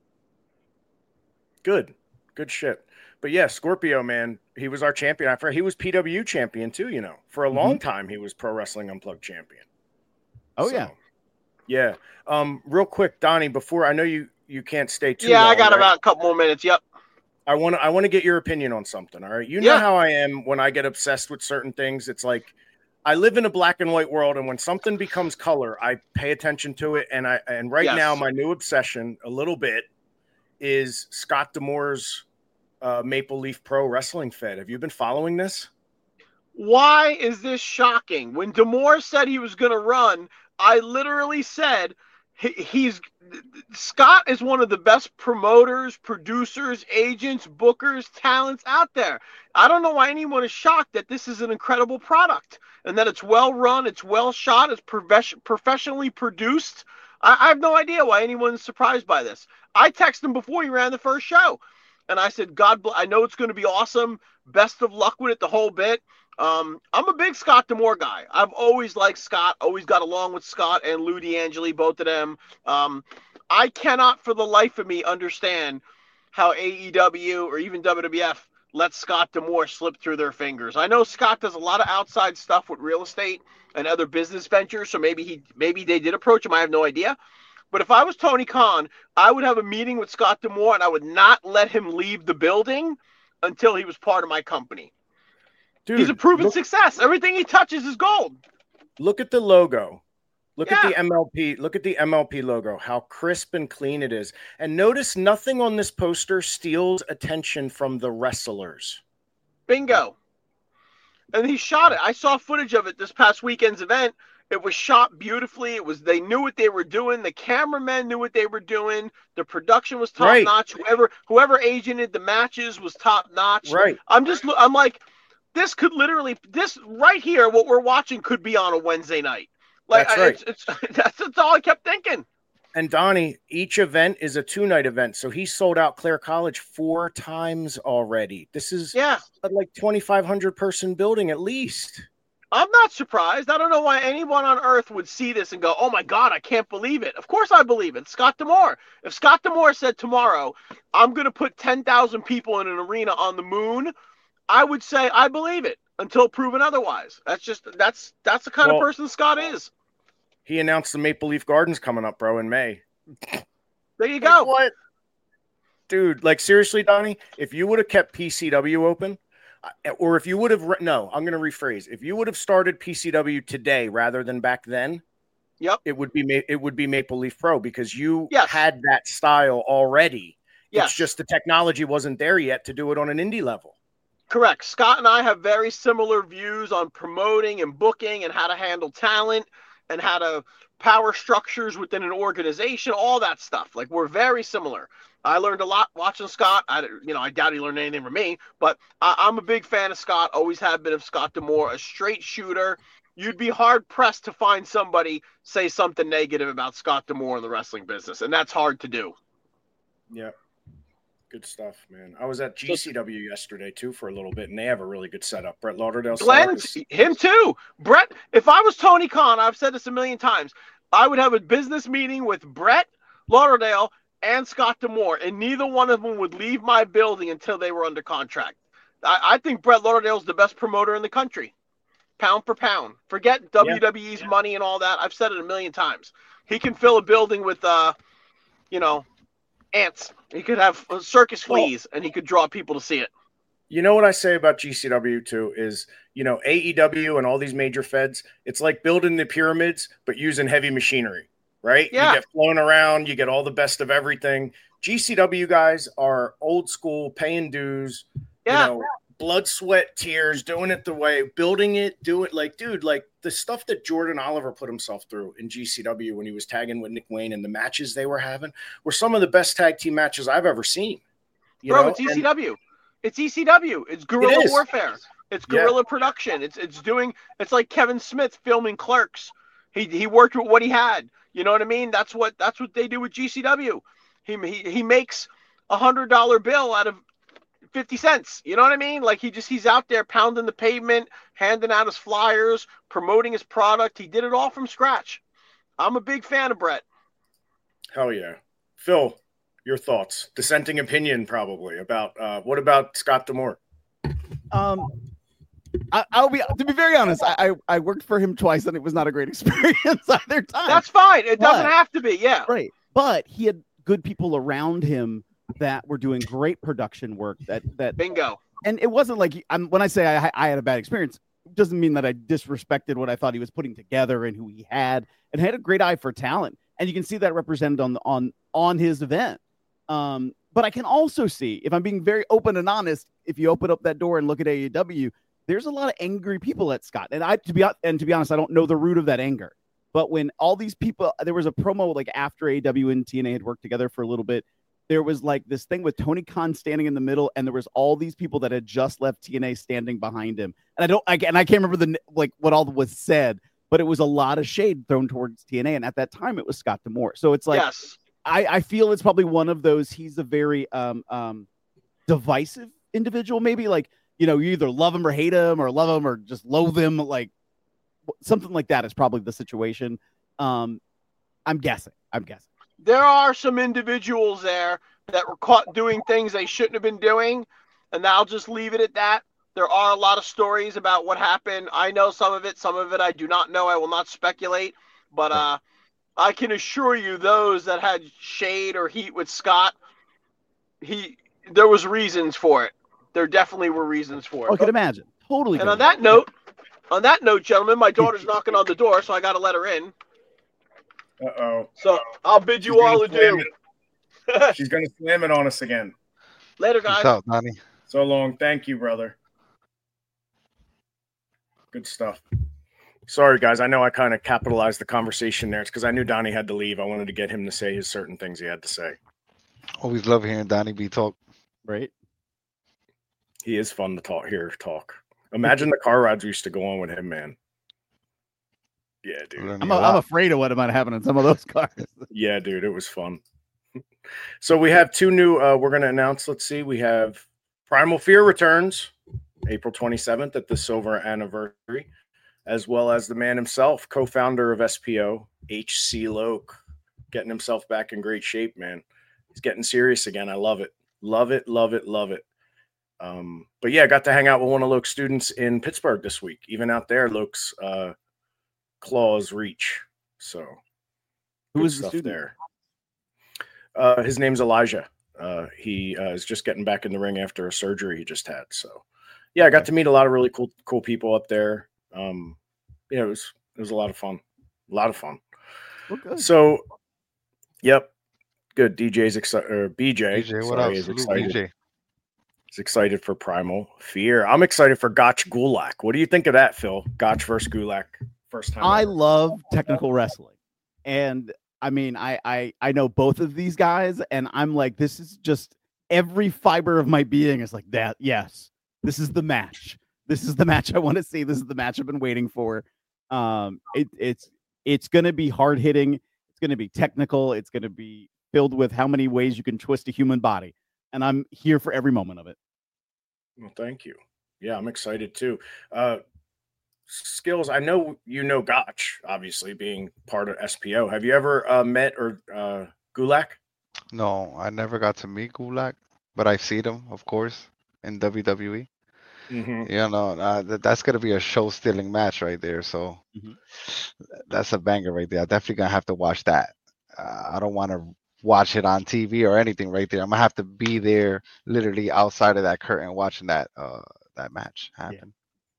Good. Good shit. But yeah, Scorpio, man, he was our champion. I forgot he was P W champion too, you know. For a long time, he was Pro Wrestling Unplugged champion. Oh So, yeah. Yeah. Um, real quick, Donnie, before I know you you can't stay too Yeah, long, I got right? about a couple more minutes. Yep. I want to I want to get your opinion on something. All right. You know Yeah. how I am when I get obsessed with certain things. It's like I live in a black and white world, and when something becomes color, I pay attention to it. And I and right Yes. now, my new obsession, a little bit, is Scott D'Amore's uh, Maple Leaf Pro Wrestling Fed. Have you been following this? Why is this shocking? When D'Amore said he was going to run, I literally said he, he's Scott is one of the best promoters, producers, agents, bookers, talents out there. I don't know why anyone is shocked that this is an incredible product and that it's well run, it's well shot, it's profes- professionally produced. I, I have no idea why anyone's surprised by this. I texted him before he ran the first show, and I said, "God bless. I know it's going to be awesome. Best of luck with it, the whole bit." Um, I'm a big Scott D'Amore guy. I've always liked Scott, always got along with Scott and Lou D'Angeli, both of them. Um, I cannot for the life of me understand how A E W or even W W F lets Scott D'Amore slip through their fingers. I know Scott does a lot of outside stuff with real estate and other business ventures, so maybe he maybe they did approach him. I have no idea. But if I was Tony Khan, I would have a meeting with Scott D'Amore and I would not let him leave the building until he was part of my company. Dude, He's a proven look, success. Everything he touches is gold. look at the logo. Look at Yeah. the M L P. Look at the M L P logo, how crisp and clean it is. And notice nothing on this poster steals attention from the wrestlers. Bingo. And he shot it. I saw footage of it this past weekend's event. It was shot beautifully. It was they knew what they were doing. The cameramen knew what they were doing. The production was top Right. notch. Whoever whoever agented the matches was top notch. Right. I'm just I'm like this could literally, this right here, what we're watching could be on a Wednesday night. Like, That's I, right. It's, it's, that's, that's all I kept thinking. And Donnie, each event is a two-night event, so he sold out Clare College four times already. This is Yeah. a, like twenty-five hundred person building at least. I'm not surprised. I don't know why anyone on earth would see this and go, oh my God, I can't believe it. Of course I believe it. Scott D'Amore. If Scott D'Amore said tomorrow, I'm going to put ten thousand people in an arena on the moon, I would say I believe it until proven otherwise. That's just, that's, that's the kind Well, of person Scott is. He announced the Maple Leaf Gardens coming up, bro, in May. There you Like, go. what? Dude, like seriously, Donnie, if you would have kept P C W open, or if you would have, no, I'm going to rephrase. If you would have started P C W today rather than back then, Yep. it would be it would be Maple Leaf Pro because you Yes. had that style already. Yes. It's just the technology wasn't there yet to do it on an indie level. Correct. Scott and I have very similar views on promoting and booking and how to handle talent and how to power structures within an organization, all that stuff. Like, we're very similar. I learned a lot watching Scott. I, you know, I doubt he learned anything from me, but I, I'm a big fan of Scott, always have been of Scott D'Amore, a straight shooter. You'd be hard pressed to find somebody say something negative about Scott D'Amore in the wrestling business, and that's hard to do. Yeah. Good stuff, man. I was at G C W yesterday, too, for a little bit, and they have a really good setup. Brett Lauderdale. Glenn, him too. Brett, if I was Tony Khan, I've said this a million times, I would have a business meeting with Brett Lauderdale and Scott D'Amore, and neither one of them would leave my building until they were under contract. I, I think Brett Lauderdale's the best promoter in the country, pound for pound. Forget W W E's money and all that. I've said it a million times. He can fill a building with, uh, you know, ants. He could have circus fleas, and he could draw people to see it. You know what I say about G C W, too, is, you know, A E W and all these major feds, it's like building the pyramids, but using heavy machinery, right? Yeah. You get flown around, you get all the best of everything. G C W guys are old school, paying dues, Yeah. you know, blood, sweat, tears, doing it the way, building it, do it. Like, dude, like the stuff that Jordan Oliver put himself through in G C W when he was tagging with Nick Wayne and the matches they were having were some of the best tag team matches I've ever seen. You Bro, know? it's E C And- W. It's E C W. It's guerrilla It is. warfare. It's Yeah. guerrilla production. It's it's doing. It's like Kevin Smith filming Clerks. He he worked with what he had. You know what I mean? That's what that's what they do with G C W. He he he makes a hundred dollar bill out of fifty cents. You know what I mean? Like he just he's out there pounding the pavement, handing out his flyers, promoting his product. He did it all from scratch. I'm a big fan of Brett. Hell yeah. Phil, your thoughts, dissenting opinion probably about uh, what about Scott D'Amore? Um, I, I'll be to be very honest. I, I I worked for him twice, and it was not a great experience either time. That's fine. It doesn't But- have to be. Yeah. right, but he had good people around him that were doing great production work. That that Bingo. and it wasn't like he- I'm when I say I, I had a bad experience, it doesn't mean that I disrespected what I thought he was putting together and who he had, and had a great eye for talent. And you can see that represented on the on on his event. Um, but I can also see, if I'm being very open and honest, if you open up that door and look at A E W, there's a lot of angry people at Scott. And I to be and to be honest, I don't know the root of that anger. But when all these people, there was a promo like after A E W and T N A had worked together for a little bit, there was like this thing with Tony Khan standing in the middle, and there was all these people that had just left T N A standing behind him. And I don't, I, and I can't remember the like what all was said, but it was a lot of shade thrown towards T N A. And at that time, it was Scott D'Amore. So it's like, Yes. I, I feel it's probably one of those. He's a very um um divisive individual. Maybe like, you know, you either love him or hate him, or love him or just loathe him. Like something like that is probably the situation. Um, I'm guessing. I'm guessing. There are some individuals there that were caught doing things they shouldn't have been doing, and I'll just leave it at that. There are a lot of stories about what happened. I know some of it, some of it I do not know. I will not speculate, but uh, I can assure you those that had shade or heat with Scott, he there was reasons for it. There definitely were reasons for it. I could imagine. Totally. And could on that note, on that note, gentlemen, my daughter's knocking on the door, so I got to let her in. Uh-oh. So I'll bid you all adieu. She's going to slam it on us again. Later, Peace guys. out, Donnie. So long. Thank you, brother. Good stuff. Sorry, guys. I know I kind of capitalized the conversation there. It's because I knew Donnie had to leave. I wanted to get him to say his certain things he had to say. Always love hearing Donnie B talk. Right. He is fun to talk, hear talk. Imagine the car rides we used to go on with him, man. Yeah, dude. I'm, a, I'm afraid of what might happen in some of those cars. Yeah, dude, it was fun. So we have two new, uh, we're going to announce, let's see, we have Primal Fear returns April twenty-seventh at the silver anniversary, as well as the man himself, co-founder of S P O, H C Loke, getting himself back in great shape, man. He's getting serious again. I love it. Love it, love it, love it. Um, but yeah, I got to hang out with one of Loke's students in Pittsburgh this week. Even out there, Loke's uh, claws reach. So who is the stuff student there? Uh, his name's Elijah. Uh, he uh, is just getting back in the ring after a surgery he just had. So yeah, I got to meet a lot of really cool, cool people up there. Um, yeah, it was it was a lot of fun. A lot of fun. Well, good. So, yep, good. D J's excited. Or B J, B J, what sorry, else? is Salute, excited. B J. He's excited for Primal Fear. I'm excited for Gotch Gulak. What do you think of that, Phil? Gotch versus Gulak, first time. I ever. love technical wrestling, and I mean, I, I I know both of these guys, and I'm like, this is just every fiber of my being is like that. Yes, this is the match. This is the match I want to see. This is the match I've been waiting for. Um, it, it's it's going to be hard hitting. It's going to be technical. It's going to be filled with how many ways you can twist a human body, and I'm here for every moment of it. Well, thank you. Yeah, I'm excited too. Uh, Skills, I know you know Gotch, obviously being part of S P O. Have you ever uh, met or uh, Gulak? No, I never got to meet Gulak, but I've seen him, of course, in W W E. Mm-hmm. You know, uh, that, that's gonna be a show-stealing match right there. So Mhm. that's a banger right there. I'm definitely gonna have to watch that. Uh, I don't want to watch it on T V or anything right there. I'm gonna have to be there, literally outside of that curtain, watching that uh that match happen.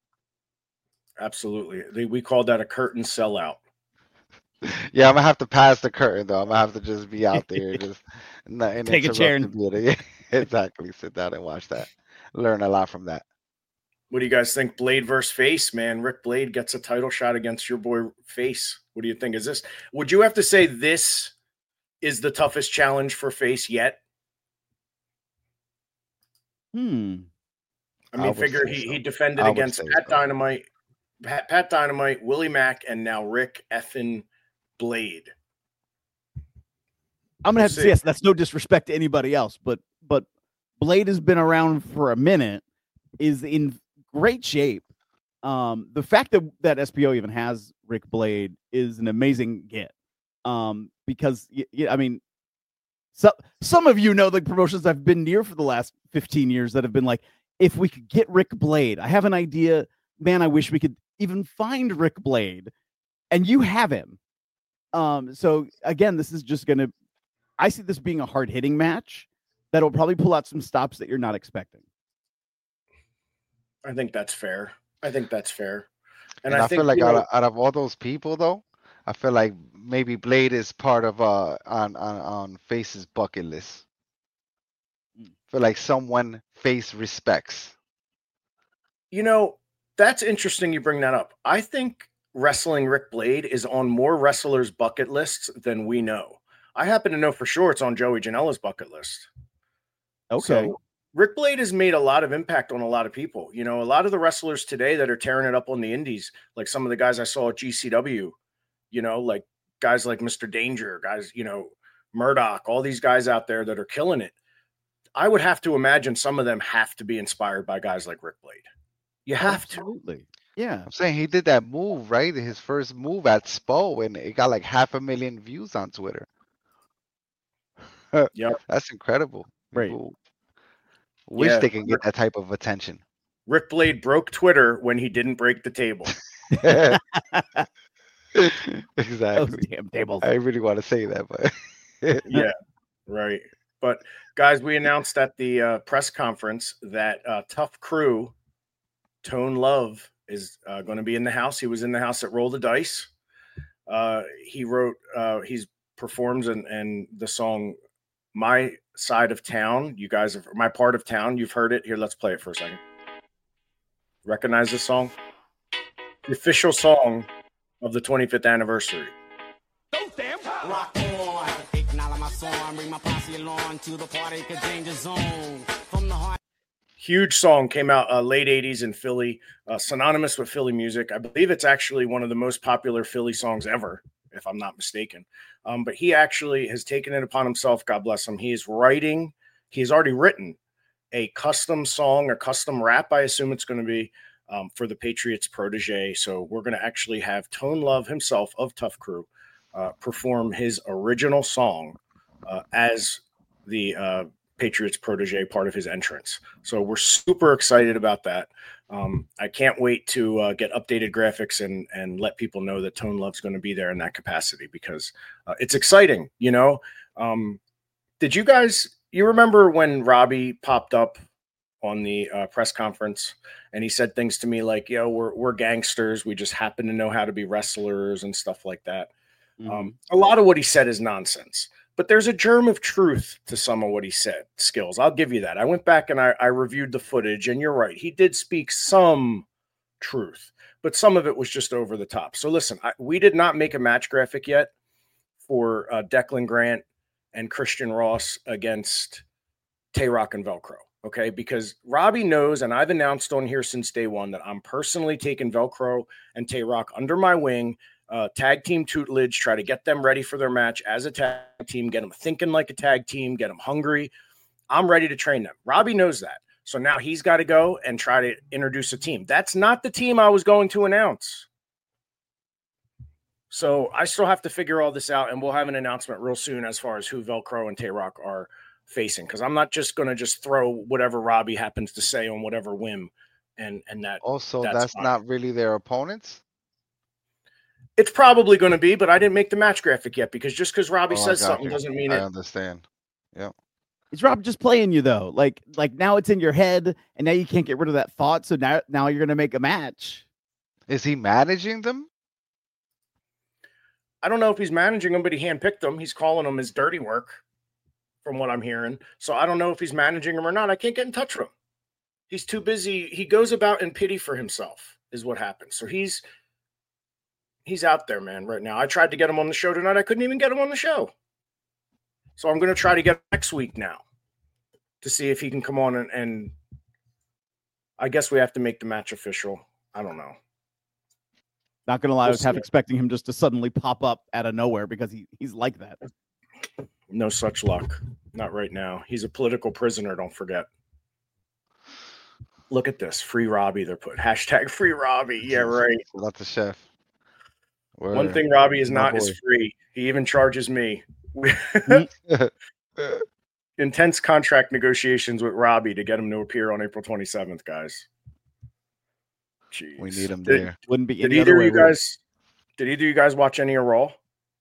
Absolutely. They, we called that a curtain sellout. Yeah, I'm gonna have to pass the curtain though. I'm gonna have to just be out there, just not Take a chair and- interrupted beauty. Exactly. Sit down and watch that. Learn a lot from that. What do you guys think? Blade versus Face, man. Rick Blade gets a title shot against your boy Face. What do you think? Is this? Would you have to say this is the toughest challenge for Face yet? Hmm. I I mean, would figure say he, so. he defended I would against say Pat so. Dynamite, Pat, Pat Dynamite, Willie Mack, and now Rick effing Blade. I'm gonna We'll have to see. say yes. That's no disrespect to anybody else, but but Blade has been around for a minute, is in great shape. Um, the fact that that S P O even has Rick Blade is an amazing get. Um, because y- y- I mean, so some of you know the promotions I've been near for the last fifteen years that have been like, if we could get Rick Blade, I have an idea. Man, I wish we could even find Rick Blade, and you have him. Um, so again, this is just gonna. I see this being a hard hitting match that'll probably pull out some stops that you're not expecting. I think that's fair. I think that's fair. And, And, I, I, think feel like you out, know, of, out of all those people, though, I feel like maybe Blade is part of uh on on on Face's bucket list. Mm. Feel like someone Face respects. you know, that's interesting you bring that up. I think wrestling Rick Blade is on more wrestlers' bucket lists than we know. I happen to know for sure it's on Joey Janela's bucket list. Okay. So Rick Blade has made a lot of impact on a lot of people. You know, a lot of the wrestlers today that are tearing it up on the indies, like some of the guys I saw at G C W, you know, like guys like Mister Danger, guys, you know, Murdoch, all these guys out there that are killing it. I would have to imagine some of them have to be inspired by guys like Rick Blade. You have to. Absolutely. Yeah. I'm saying he did that move, right? His first move at S P O, and it got like half a million views on Twitter. Yep. That's incredible. Right. People wish Yeah. they could get that type of attention. Rick Blade broke Twitter when he didn't break the table. Those Exactly. damn tables. I really want to say that, but Yeah, right. But guys, we announced at the uh, press conference that uh, Tough Crew, Tone Love, is uh, going to be in the house. He was in the house at Roll the Dice. Uh, he wrote, uh, he's performs and and the song "My Side of Town." You guys have my part of town. You've heard it. Here, let's play it for a second. Recognize this song? The official song of the twenty-fifth anniversary. Rock on, acknowledge my song, bring my posse along to the party, cause danger zone. From the heart. Huge song, came out uh, late eighties in Philly, uh, synonymous with Philly music. I believe it's actually one of the most popular Philly songs ever, if I'm not mistaken. Um, but he actually has taken it upon himself, God bless him. He is writing, he has already written a custom song, a custom rap, I assume it's going to be, um, for the Patriots protege. So we're going to actually have Tone Love himself of Tough Crew uh, perform his original song uh, as the uh, Patriots protege, part of his entrance. So we're super excited about that. Um, I can't wait to uh, get updated graphics and and let people know that Tone Love's going to be there in that capacity, because uh, it's exciting. You know, um, did you guys, you remember when Robbie popped up on the uh, press conference and he said things to me like, yo, we're, we're gangsters. We just happen to know how to be wrestlers and stuff like that. Mm-hmm. Um, a lot of what he said is nonsense. But there's a germ of truth to some of what he said, Skills. I'll give you that. I went back and I, I reviewed the footage, and you're right. He did speak some truth, but some of it was just over the top. So listen, I, we did not make a match graphic yet for uh, Declan Grant and Christian Ross against Tay-Rock and Velcro, okay? Because Robbie knows, and I've announced on here since day one, that I'm personally taking Velcro and Tay-Rock under my wing, Uh, tag team tutelage, try to get them ready for their match as a tag team, get them thinking like a tag team, get them hungry. I'm ready to train them. Robbie knows that. So now he's got to go and try to introduce a team. That's not the team I was going to announce. So I still have to figure all this out, and we'll have an announcement real soon as far as who Velcro and Tay-Rock are facing, because I'm not just going to just throw whatever Robbie happens to say on whatever whim. And, and that also, that's, that's fine. Not really their opponents. It's probably going to be, but I didn't make the match graphic yet, because just because Robbie Oh, says something you. doesn't mean I it. I understand. Yeah. Is Rob just playing you though? Like, like now it's in your head, and now you can't get rid of that thought. So now, now you're gonna make a match. Is he managing them? I don't know if he's managing them, but he handpicked them. He's calling them his dirty work, from what I'm hearing. So I don't know if he's managing them or not. I can't get in touch with him. He's too busy. He goes about in pity for himself, is what happens. So he's. He's out there, man, right now. I tried to get him on the show tonight. I couldn't even get him on the show. So I'm going to try to get him next week now to see if he can come on and, and I guess we have to make the match official. I don't know. Not going to lie, I We'll was half see. expecting him just to suddenly pop up out of nowhere, because he, he's like that. No such luck. Not right now. He's a political prisoner, don't forget. Look at this. Free Robbie, they're putting. Hashtag free Robbie. Yeah, right. Not the chef. Word. One thing Robbie is My not boy. is free. He even charges me. Intense contract negotiations with Robbie to get him to appear on April twenty-seventh, guys. Jeez. We need him Did, there. Wouldn't be did any either other of you way. would it? guys did either of you guys watch any of Raw?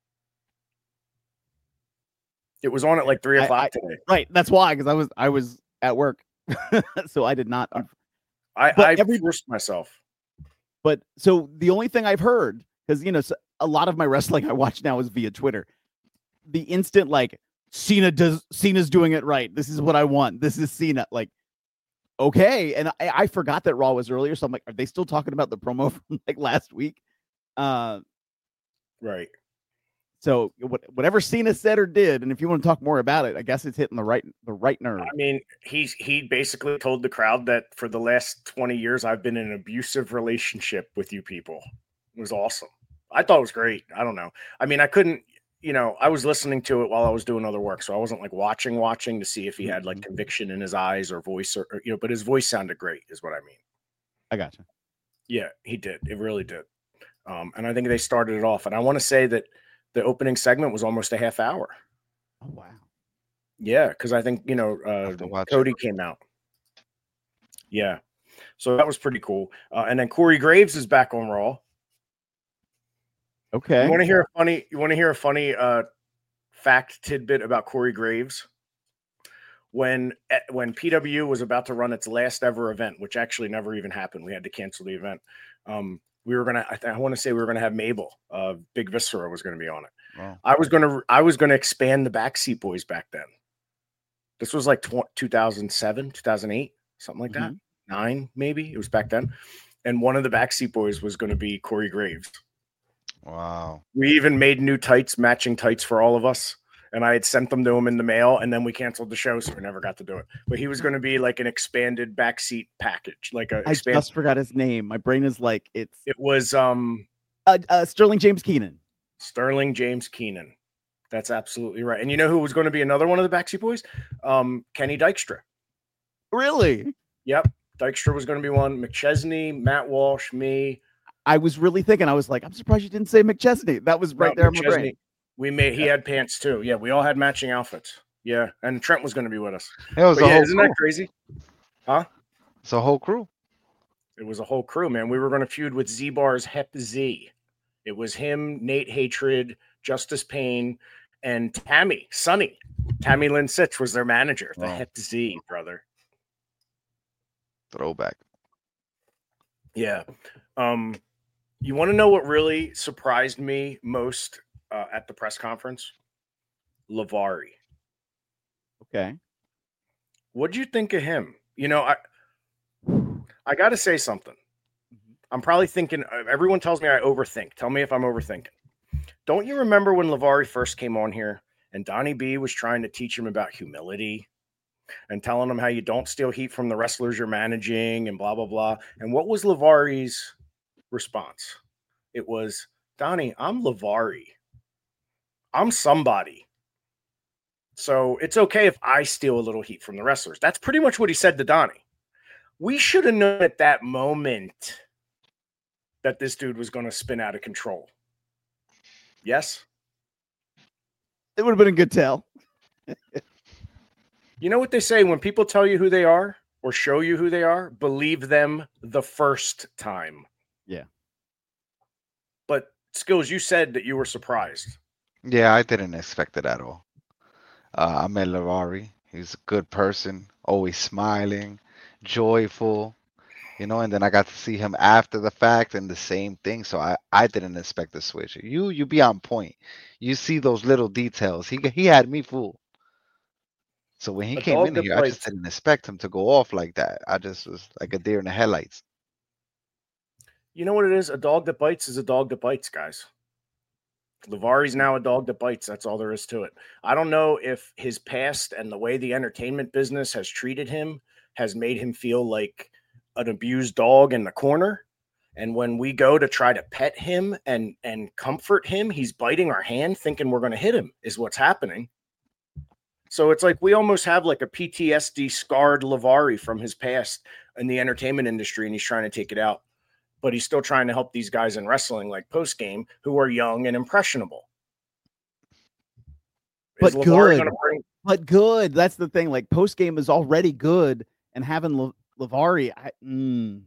It was on at like three I- o'clock I- today. Right. That's why, because I was I was at work, so I did not. I, But I every- forced myself. But so the only thing I've heard, because you know, so a lot of my wrestling I watch now is via Twitter. The instant like Cena does, Cena's doing it right. This is what I want. This is Cena. Like, okay, and I, I forgot that Raw was earlier, so I'm like, are they still talking about the promo from like last week? Uh, Right. so what, whatever Cena said or did, and if you want to talk more about it, I guess it's hitting the right the right nerve. I mean, he's he basically told the crowd that for the last twenty years I've been in an abusive relationship with you people. It was awesome. I thought it was great. I don't know. I mean, I couldn't, you know, I was listening to it while I was doing other work, so I wasn't like watching, watching to see if he had like conviction in his eyes or voice or, or you know, but his voice sounded great, is what I mean. I gotcha. Yeah, he did. It really did. Um, and I think they started it off. And I want to say that the opening segment was almost a half hour. Oh wow. Yeah, because I think, you know, Have to uh, watch Cody it. came out. Yeah. So that was pretty cool. Uh, and then Corey Graves is back on Raw. Okay. You want to hear a funny, you want to hear a funny uh, fact tidbit about Corey Graves? When eh, when P W was about to run its last ever event, which actually never even happened, we had to cancel the event. Um, we were gonna, I, th- I want to say we were gonna have Mabel, uh, Big Viscera was gonna be on it. Wow. I was gonna, I was gonna expand the Backseat Boys back then. This was like tw- two thousand seven, two thousand eight, something like that, nine maybe. It was back then, and one of the Backseat Boys was going to be Corey Graves. Wow. We even made new tights, matching tights for all of us. and I had sent them to him in the mail, and then we canceled the show, so we never got to do it. But he was going to be like an expanded backseat package, like a. I expand- just forgot his name. My brain is like it's. It was um. Uh, uh, Sterling James Keenan. Sterling James Keenan. That's absolutely right. And you know who was going to be another one of the backseat boys? Um, Kenny Dykstra. Really? Yep. Dykstra was going to be one. McChesney, Matt Walsh, me. I was really thinking. I was like, I'm surprised you didn't say McChesney. That was right No, there in my McChesney. brain. We made. He Yeah. had pants too. Yeah, we all had matching outfits. Yeah, and Trent was going to be with us. It was But a yeah, whole isn't crew. that crazy? Huh? It's a whole crew. It was a whole crew, man. We were going to feud with Z-Bar's Hep Z. It was him, Nate Hatred, Justice Payne, and Tammy, Sonny. Tammy Lynn Sitch was their manager, the Wow. Hep Z, brother. Throwback. Yeah. Um, you want to know what really surprised me most uh, at the press conference? Lavari. Okay. What'd you think of him? You know, I I got to say something. I'm probably thinking, everyone tells me I overthink. Tell me if I'm overthinking. Don't you remember when Lavari first came on here and Donnie B was trying to teach him about humility and telling him how you don't steal heat from the wrestlers you're managing and blah, blah, blah. And what was Lavari's response? It was, Donnie, I'm Lavari. I'm somebody. So it's okay if I steal a little heat from the wrestlers. That's pretty much what he said to Donnie. We should have known at that moment that this dude was going to spin out of control. Yes? It would have been a good tell. You know what they say? When people tell you who they are or show you who they are, believe them the first time. Yeah. But Skills, you said that you were surprised. Yeah, I didn't expect it at all. Uh, I met Lavari. He's a good person, always smiling, joyful, you know, and then I got to see him after the fact and the same thing. So I, I didn't expect the switch. You you be on point. You see those little details. He he had me fooled. So when he A came dog in that here, I just bites. didn't expect him to go off like that. I just was like a deer in the headlights. You know what it is? A dog that bites is a dog that bites, guys. Lavari's now a dog that bites. That's all there is to it. I don't know if his past and the way the entertainment business has treated him has made him feel like an abused dog in the corner. And when we go to try to pet him and, and comfort him, he's biting our hand thinking we're going to hit him is what's happening. So it's like we almost have like a P T S D scarred Lavari from his past in the entertainment industry, and he's trying to take it out. But he's still trying to help these guys in wrestling, like post game, who are young and impressionable. Is But Lavari good. gonna bring- But good. That's the thing. Like post game is already good, and having La- Lavari, I, mm,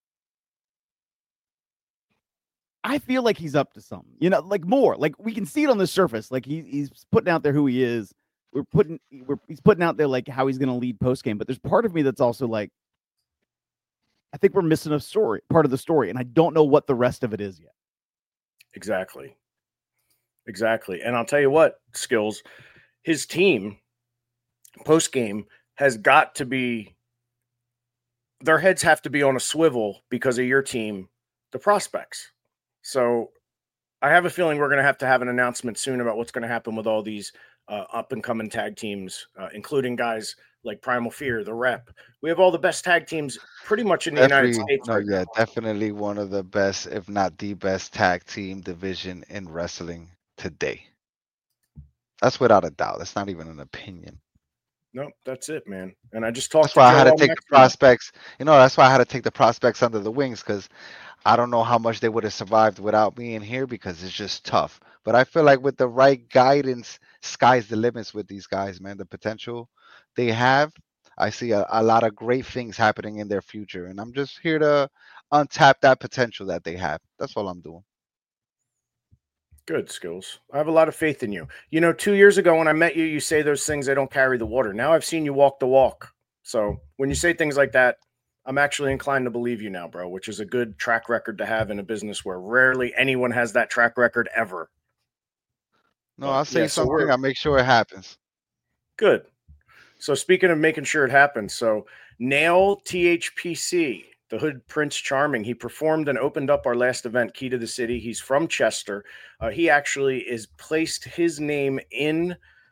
I feel like he's up to something. You know, like more. Like we can see it on the surface. Like he, he's putting out there who he is. We're putting. We're he's putting out there like how he's going to lead post game. But there's part of me that's also like, I think we're missing a story, part of the story, and I don't know what the rest of it is yet. Exactly. Exactly. And I'll tell you what, Skills, his team post game has got to be, their heads have to be on a swivel because of your team, the prospects. So I have a feeling we're going to have to have an announcement soon about what's going to happen with all these uh, up and coming tag teams, uh, including guys like Primal Fear, the Rep. We have all the best tag teams pretty much in the United Definitely, States. no, right yeah, now. definitely one of the best, if not the best tag team division in wrestling today. That's without a doubt. That's not even an opinion. No, that's it, man. And I just talked That's to why I had to Joel take the Maxwell. prospects. You know, that's why I had to take the prospects under the wings because I don't know how much they would have survived without me in here because it's just tough. But I feel like with the right guidance, sky's the limits with these guys, man. The potential they have, I see a, a lot of great things happening in their future. And I'm just here to untap that potential that they have. That's all I'm doing. Good, Skills. I have a lot of faith in you. You know, two years ago when I met you, you say those things, they don't carry the water. Now I've seen you walk the walk. So when you say things like that, I'm actually inclined to believe you now, bro, which is a good track record to have in a business where rarely anyone has that track record ever. No, But, I'll say yeah, so something. we're- I'll make sure it happens. Good. So speaking of making sure it happens, so Nail T H P C, the Hood Prince Charming, he performed and opened up our last event, Key to the City. He's from Chester. Uh, he actually is placed his name in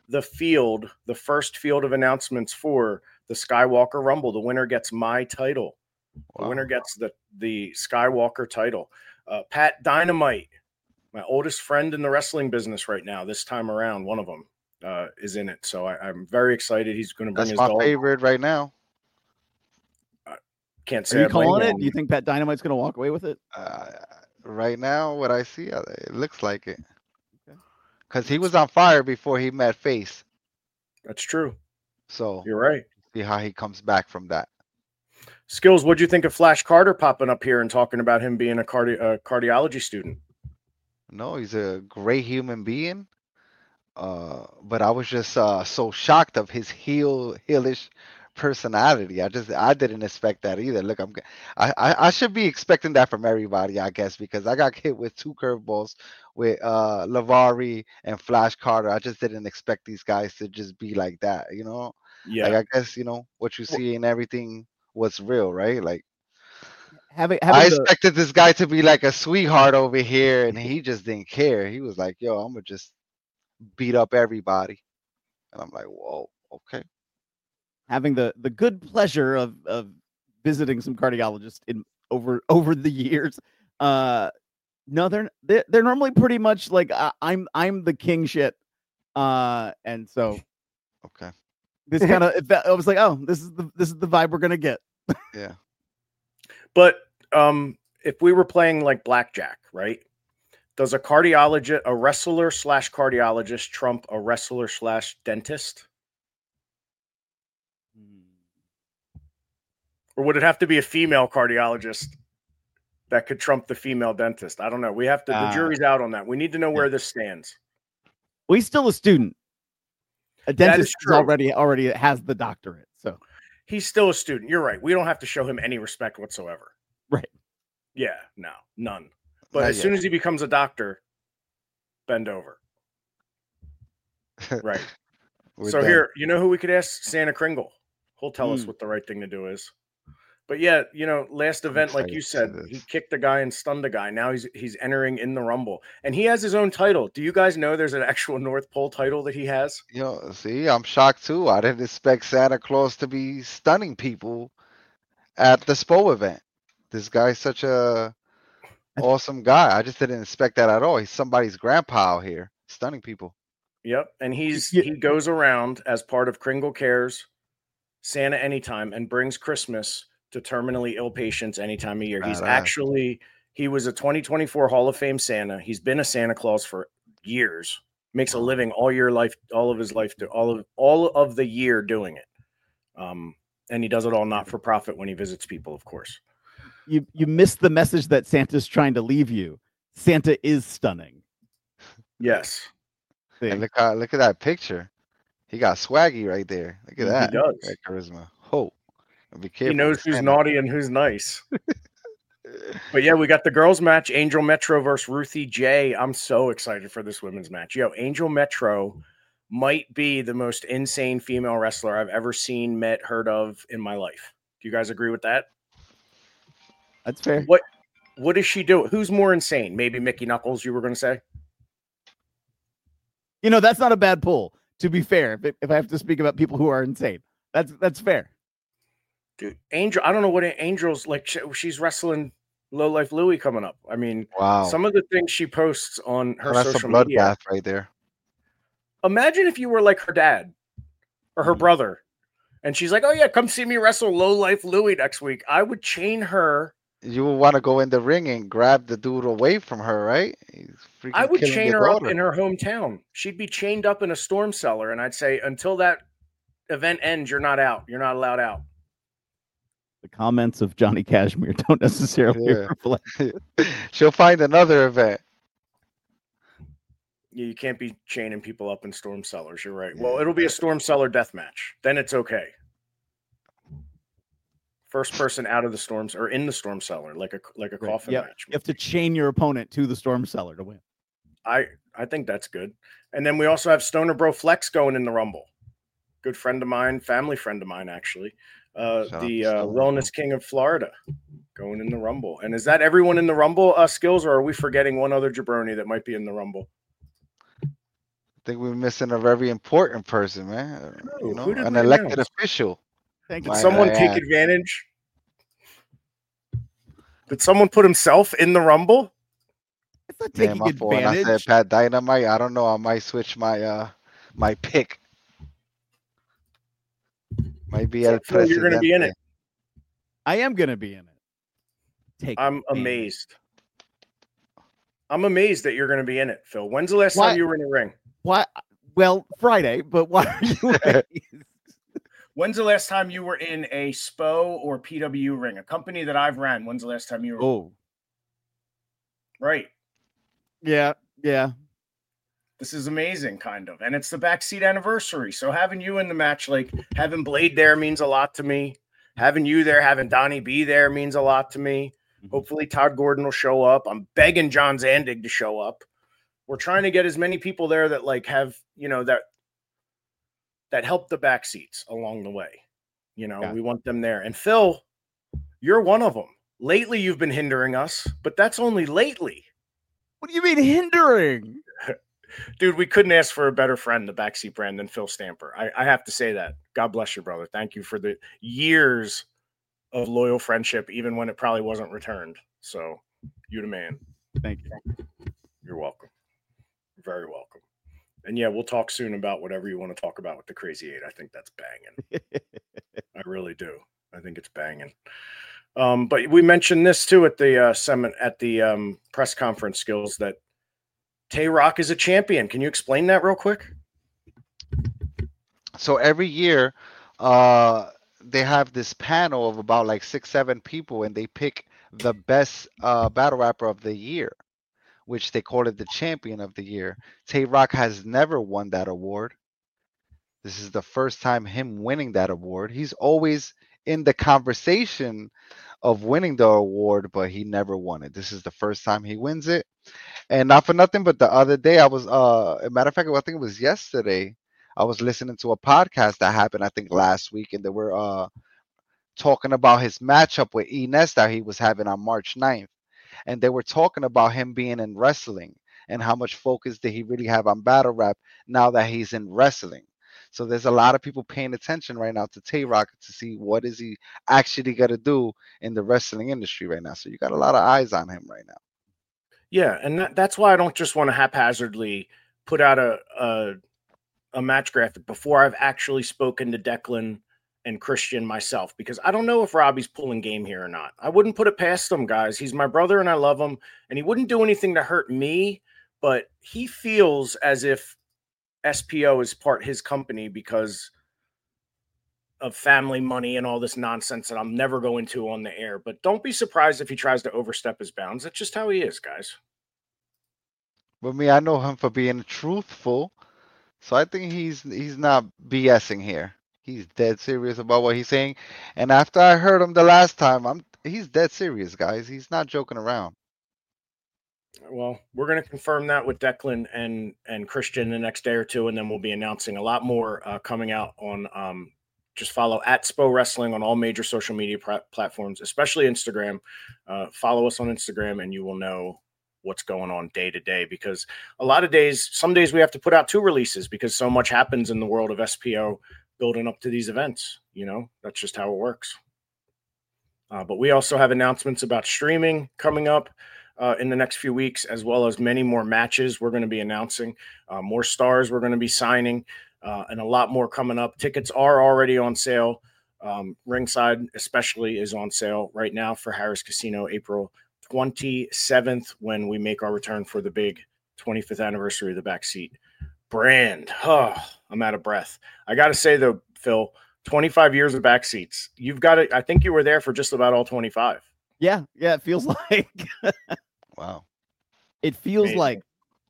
the field, the first field of announcements for the Skywalker Rumble. The winner gets my title. The Wow. winner gets the, the Skywalker title. Uh, Pat Dynamite, my oldest friend in the wrestling business right now, this time around, one of them uh, is in it. So I, I'm very excited. He's going to bring That's his my dog. favorite right now. Can't Are say you I blame calling it? him. Do you think Pat Dynamite's going to walk away with it? Uh, right now, what I see, uh, it looks like it. Okay. Because he was on fire before he met Face. That's true. So You're right. see how he comes back from that. Skills, what'd you think of Flash Carter popping up here and talking about him being a, cardi- a cardiology student? No, he's a great human being. Uh, but I was just uh, so shocked of his heel heelish personality. I just I didn't expect that either. Look, I'm I, I I should be expecting that from everybody, I guess, because I got hit with two curveballs with uh Lavari and Flash Carter. I just didn't expect these guys to just be like that, you know? Yeah. Like I guess, you know, what you see in everything was real, right? Like Having I having the expected this guy to be like a sweetheart over here, and he just didn't care. He was like, "Yo, I'm gonna just beat up everybody," and I'm like, "Whoa, okay." having the the good pleasure of of visiting some cardiologists in over over the years. Uh, no, they're they're, they're normally pretty much like uh, I'm I'm the king shit. Uh, and so Okay. this kind of I was like, oh, this is the this is the vibe we're gonna get. Yeah. But um, if we were playing like blackjack, right? Does a cardiologist, a wrestler slash cardiologist trump a wrestler slash dentist? Or would it have to be a female cardiologist that could trump the female dentist? I don't know. We have to, the Uh, jury's out on that. We need to know where this stands. Well, he's still a student. A That dentist is is true. already already has the doctorate. So He's still a student. You're right. We don't have to show him any respect whatsoever. right. Yeah, no, none. But Not as soon as he becomes a doctor, bend over. yet. Right. We're so done. here, you know who we could ask? Santa Kringle. He'll tell us Mm. what the right thing to do is. But yeah, you know, last I'm event, like you excited said, to see he this. kicked a guy and stunned a guy. Now he's he's entering in the Rumble, and he has his own title. Do you guys know there's an actual North Pole title that he has? You know, see, I'm shocked too. I didn't expect Santa Claus to be stunning people at the S P O event. This guy's such a awesome guy. I just didn't expect that at all. He's somebody's grandpa out here, stunning people. Yep, and he's Yeah. he goes around as part of Kringle Cares, Santa Anytime, and brings Christmas to terminally ill patients any time of year. He's Badass. actually he was a twenty twenty-four Hall of Fame Santa. He's been a Santa Claus for years. Makes a Wow. living all year life, all of his life, to all of all of the year doing it. Um, and he does it all not for profit when he visits people, of course. You you missed the message that Santa's trying to leave you. Santa is stunning. Yes, See? And look how look at that picture. He got swaggy right there. Look at he that. does. That charisma. Oh, be He careful. knows with who's Santa. naughty and who's nice. But yeah, we got the girls match, Angel Metro versus Ruthie J. I'm so excited for this women's match. Yo, Angel Metro might be the most insane female wrestler I've ever seen, met, heard of in my life. Do you guys agree with that? That's fair. What what does she do? Who's more insane? Maybe Mickey Knuckles, you were going to say? You know, that's not a bad pull. To be fair, if, if I have to speak about people who are insane, that's that's fair. Dude, Angel, I don't know what Angel's like. She, she's wrestling Low Life Louie coming up. I mean, Wow. some of the things she posts on her Oh, that's a social media. bloodbath right there. Imagine if you were like her dad or her Mhm. brother, and she's like, "Oh yeah, come see me wrestle Low Life Louie next week." I would chain her. You would want to go in the ring and grab the dude away from her, right? He's freaking I would killing chain your her daughter. up in her hometown. She'd be chained up in a storm cellar, and I'd say, "Until that event ends, you're not out. You're not allowed out." The comments of Johnny Cashmere don't necessarily Yeah. reflect. She'll find another event. Yeah, you can't be chaining people up in storm cellars. You're right. Well, Yeah. it'll be a storm cellar death match. Then it's okay. First person out of the storms or in the storm cellar, like a like a Right. coffin Yep. match. You have to chain your opponent to the storm cellar to win. I I think that's good. And then we also have Stoner Bro Flex going in the Rumble. Good friend of mine, family friend of mine, actually. Uh, Shout out the to uh, Stoner Wellness King of Florida going in the Rumble. And is that everyone in the Rumble, uh, Skills, or are we forgetting one other jabroni that might be in the Rumble? think we're missing a very important person, man. Who? You know, Who did an we elected announce? official. Thank Did you. Might someone I take add. advantage? Did someone put himself in the Rumble? It's not Yeah, taking my fault. When I said advantage. Pat Dynamite, I don't know. I might switch my uh my pick. Might be So, El Phil, you're going to be in Presidente. it. I am gonna be in it. Take. I'm advantage. amazed. I'm amazed that you're going to be in it, Phil. When's the last Why- time you were in the ring? Why? Well, Friday, but why are you? amazed? When's the last time you were in a S P O or P W ring? A company that I've ran. When's the last time you were? Oh, Right. yeah, yeah. This is amazing, kind of. And it's the backseat anniversary. So having you in the match, like having Blade there means a lot to me. Having you there, having Donnie B there means a lot to me. Hopefully Todd Gordon will show up. I'm begging John Zandig to show up. We're trying to get as many people there that like have, you know, that that help the back seats along the way. You know, Yeah. we want them there. And Phil, you're one of them. Lately, you've been hindering us, but that's only lately. What do you mean hindering? Dude, we couldn't ask for a better friend, the backseat brand, than Phil Stamper. I, I have to say that. God bless you, brother. Thank you for the years of loyal friendship, even when it probably wasn't returned. So, you the man. Thank you. You're welcome. You're very welcome. And yeah, we'll talk soon about whatever you want to talk about with the Crazy Eight. I think that's banging. I really do. I think it's banging. Um, but we mentioned this too at the uh, summit at the um, press conference, Skills, that Tay Rock is a champion. Can you explain that real quick? So every year, uh, they have this panel of about like six, seven people, and they pick the best uh, battle rapper of the year, which they call it the champion of the year. Tay Rock has never won that award. This is the first time him winning that award. He's always in the conversation of winning the award, but he never won it. This is the first time he wins it. And not for nothing, but the other day I was, uh, a matter of fact, I think it was yesterday, I was listening to a podcast that happened, I think last week, and they were uh, talking about his matchup with Ines that he was having on March ninth. And they were talking about him being in wrestling and how much focus did he really have on battle rap now that he's in wrestling. So there's a lot of people paying attention right now to Tay Rock to see what is he actually going to do in the wrestling industry right now. So you got a lot of eyes on him right now. Yeah, and that, that's why I don't just want to haphazardly put out a, a a match graphic before I've actually spoken to Declan and Christian myself, because I don't know if Robbie's pulling game here or not. I wouldn't put it past him, guys. He's my brother and I love him, and he wouldn't do anything to hurt me, but he feels as if S P O is part his company because of family money and all this nonsense that I'm never going to on the air. But don't be surprised if he tries to overstep his bounds. That's just how he is, guys. But me, I know him for being truthful. So I think he's he's not BSing here. He's dead serious about what he's saying. And after I heard him the last time, I'm he's dead serious, guys. He's not joking around. Well, we're going to confirm that with Declan and and Christian the next day or two, and then we'll be announcing a lot more uh, coming out on. Um, just follow at S P O Wrestling on all major social media pr- platforms, especially Instagram. Uh, follow us on Instagram, and you will know what's going on day to day. Because a lot of days, some days we have to put out two releases because so much happens in the world of S P O building up to these events. You know, that's just how it works. Uh, but we also have announcements about streaming coming up. Uh, in the next few weeks, as well as many more matches we're going to be announcing, uh, more stars we're going to be signing, uh, and a lot more coming up. Tickets are already on sale. Um, Ringside especially is on sale right now for Harris Casino, April twenty-seventh, when we make our return for the big twenty-fifth anniversary of the Backseat brand. Oh, I'm out of breath. I got to say, though, Phil, twenty-five years of Backseats. You've got it. I think you were there for just about all twenty-five. Yeah, yeah, it feels like Wow. it feels Amazing. like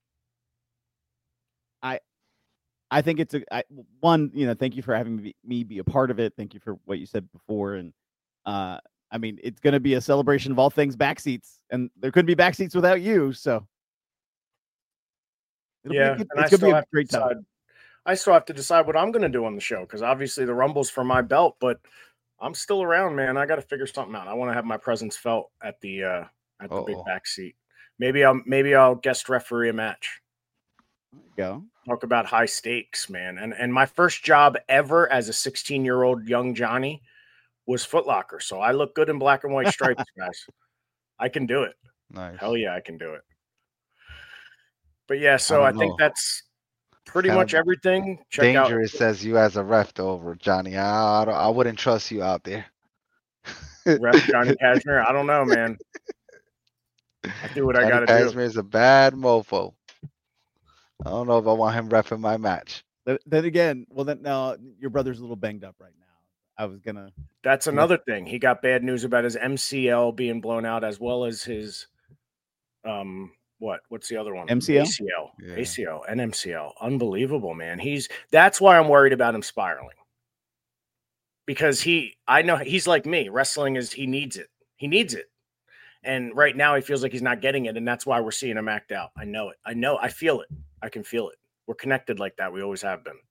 I I think it's a I, one, you know, thank you for having me, me be a part of it. Thank you for what you said before. And uh I mean, it's going to be a celebration of all things backseats, and there couldn't be backseats without you. So it'll Yeah, be a good, and I it's going to still be a have to great time. decide. I still have to decide what I'm going to do on the show, because obviously the Rumble's for my belt, but I'm still around, man. I got to figure something out. I want to have my presence felt at the uh, at the big Uh-oh. back seat. Maybe I'll maybe I'll guest referee a match. There you go. Talk about high stakes, man. And and my first job ever as a sixteen-year-old young Johnny was Foot Locker. So I look good in black and white stripes, guys. I can do it. Nice. Hell yeah, I can do it. But yeah, so I I, don't think know. that's pretty Kinda much everything. Check out Dangerous as you as a ref over, Johnny. I, I, don't- I wouldn't trust you out there. Ref Johnny Cashmere. I don't know, man. I do what I Johnny got to Cashmere is a bad mofo. I don't know if I want him reffing my match. Then, then again, well, then now your brother's a little banged up right now. I was gonna. That's another thing. He got bad news about his M C L being blown out, as well as his um what? What's the other one? M C L? A C L, Yeah. A C L, and M C L. Unbelievable, man. He's that's why I'm worried about him spiraling. Because he, I know he's like me. Wrestling is he needs it. He needs it, and right now he feels like he's not getting it, and that's why we're seeing him act out. I know it. I know. I feel it. I can feel it. We're connected like that. We always have been.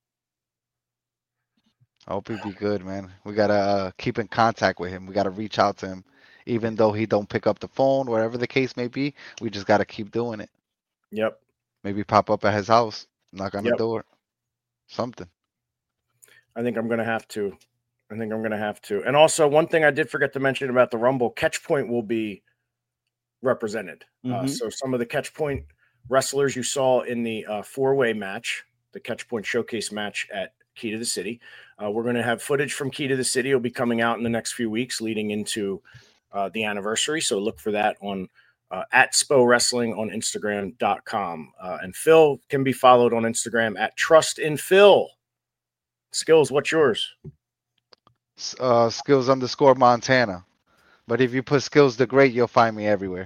I hope he be good, man. We gotta uh, keep in contact with him. We gotta reach out to him, even though he don't pick up the phone, whatever the case may be. We just gotta keep doing it. Yep. Maybe pop up at his house, knock on Yep. the door, something. I think I'm going to have to. I think I'm going to have to. And also, one thing I did forget to mention about the Rumble, Catch Point will be represented. Uh, Mhm. so some of the Catch Point wrestlers you saw in the uh, four-way match, the Catch Point Showcase match at Key to the City, uh, we're going to have footage from Key to the City. It'll be coming out in the next few weeks leading into uh, the anniversary. So look for that on uh, at Spo Wrestling on Instagram dot com. Uh, and Phil can be followed on Instagram at Trust in Phil. Skills, what's yours? S- Uh, skills underscore Montana. But if you put skills the great, you'll find me everywhere.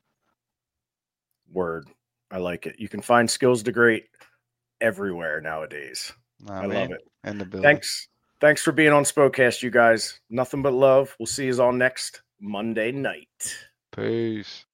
Word. I like it. You can find Skills to Great everywhere nowadays. Nah, I man. love it. In the building. Thanks. Thanks for being on Spokecast, you guys. Nothing but love. We'll see you all next Monday night. Peace.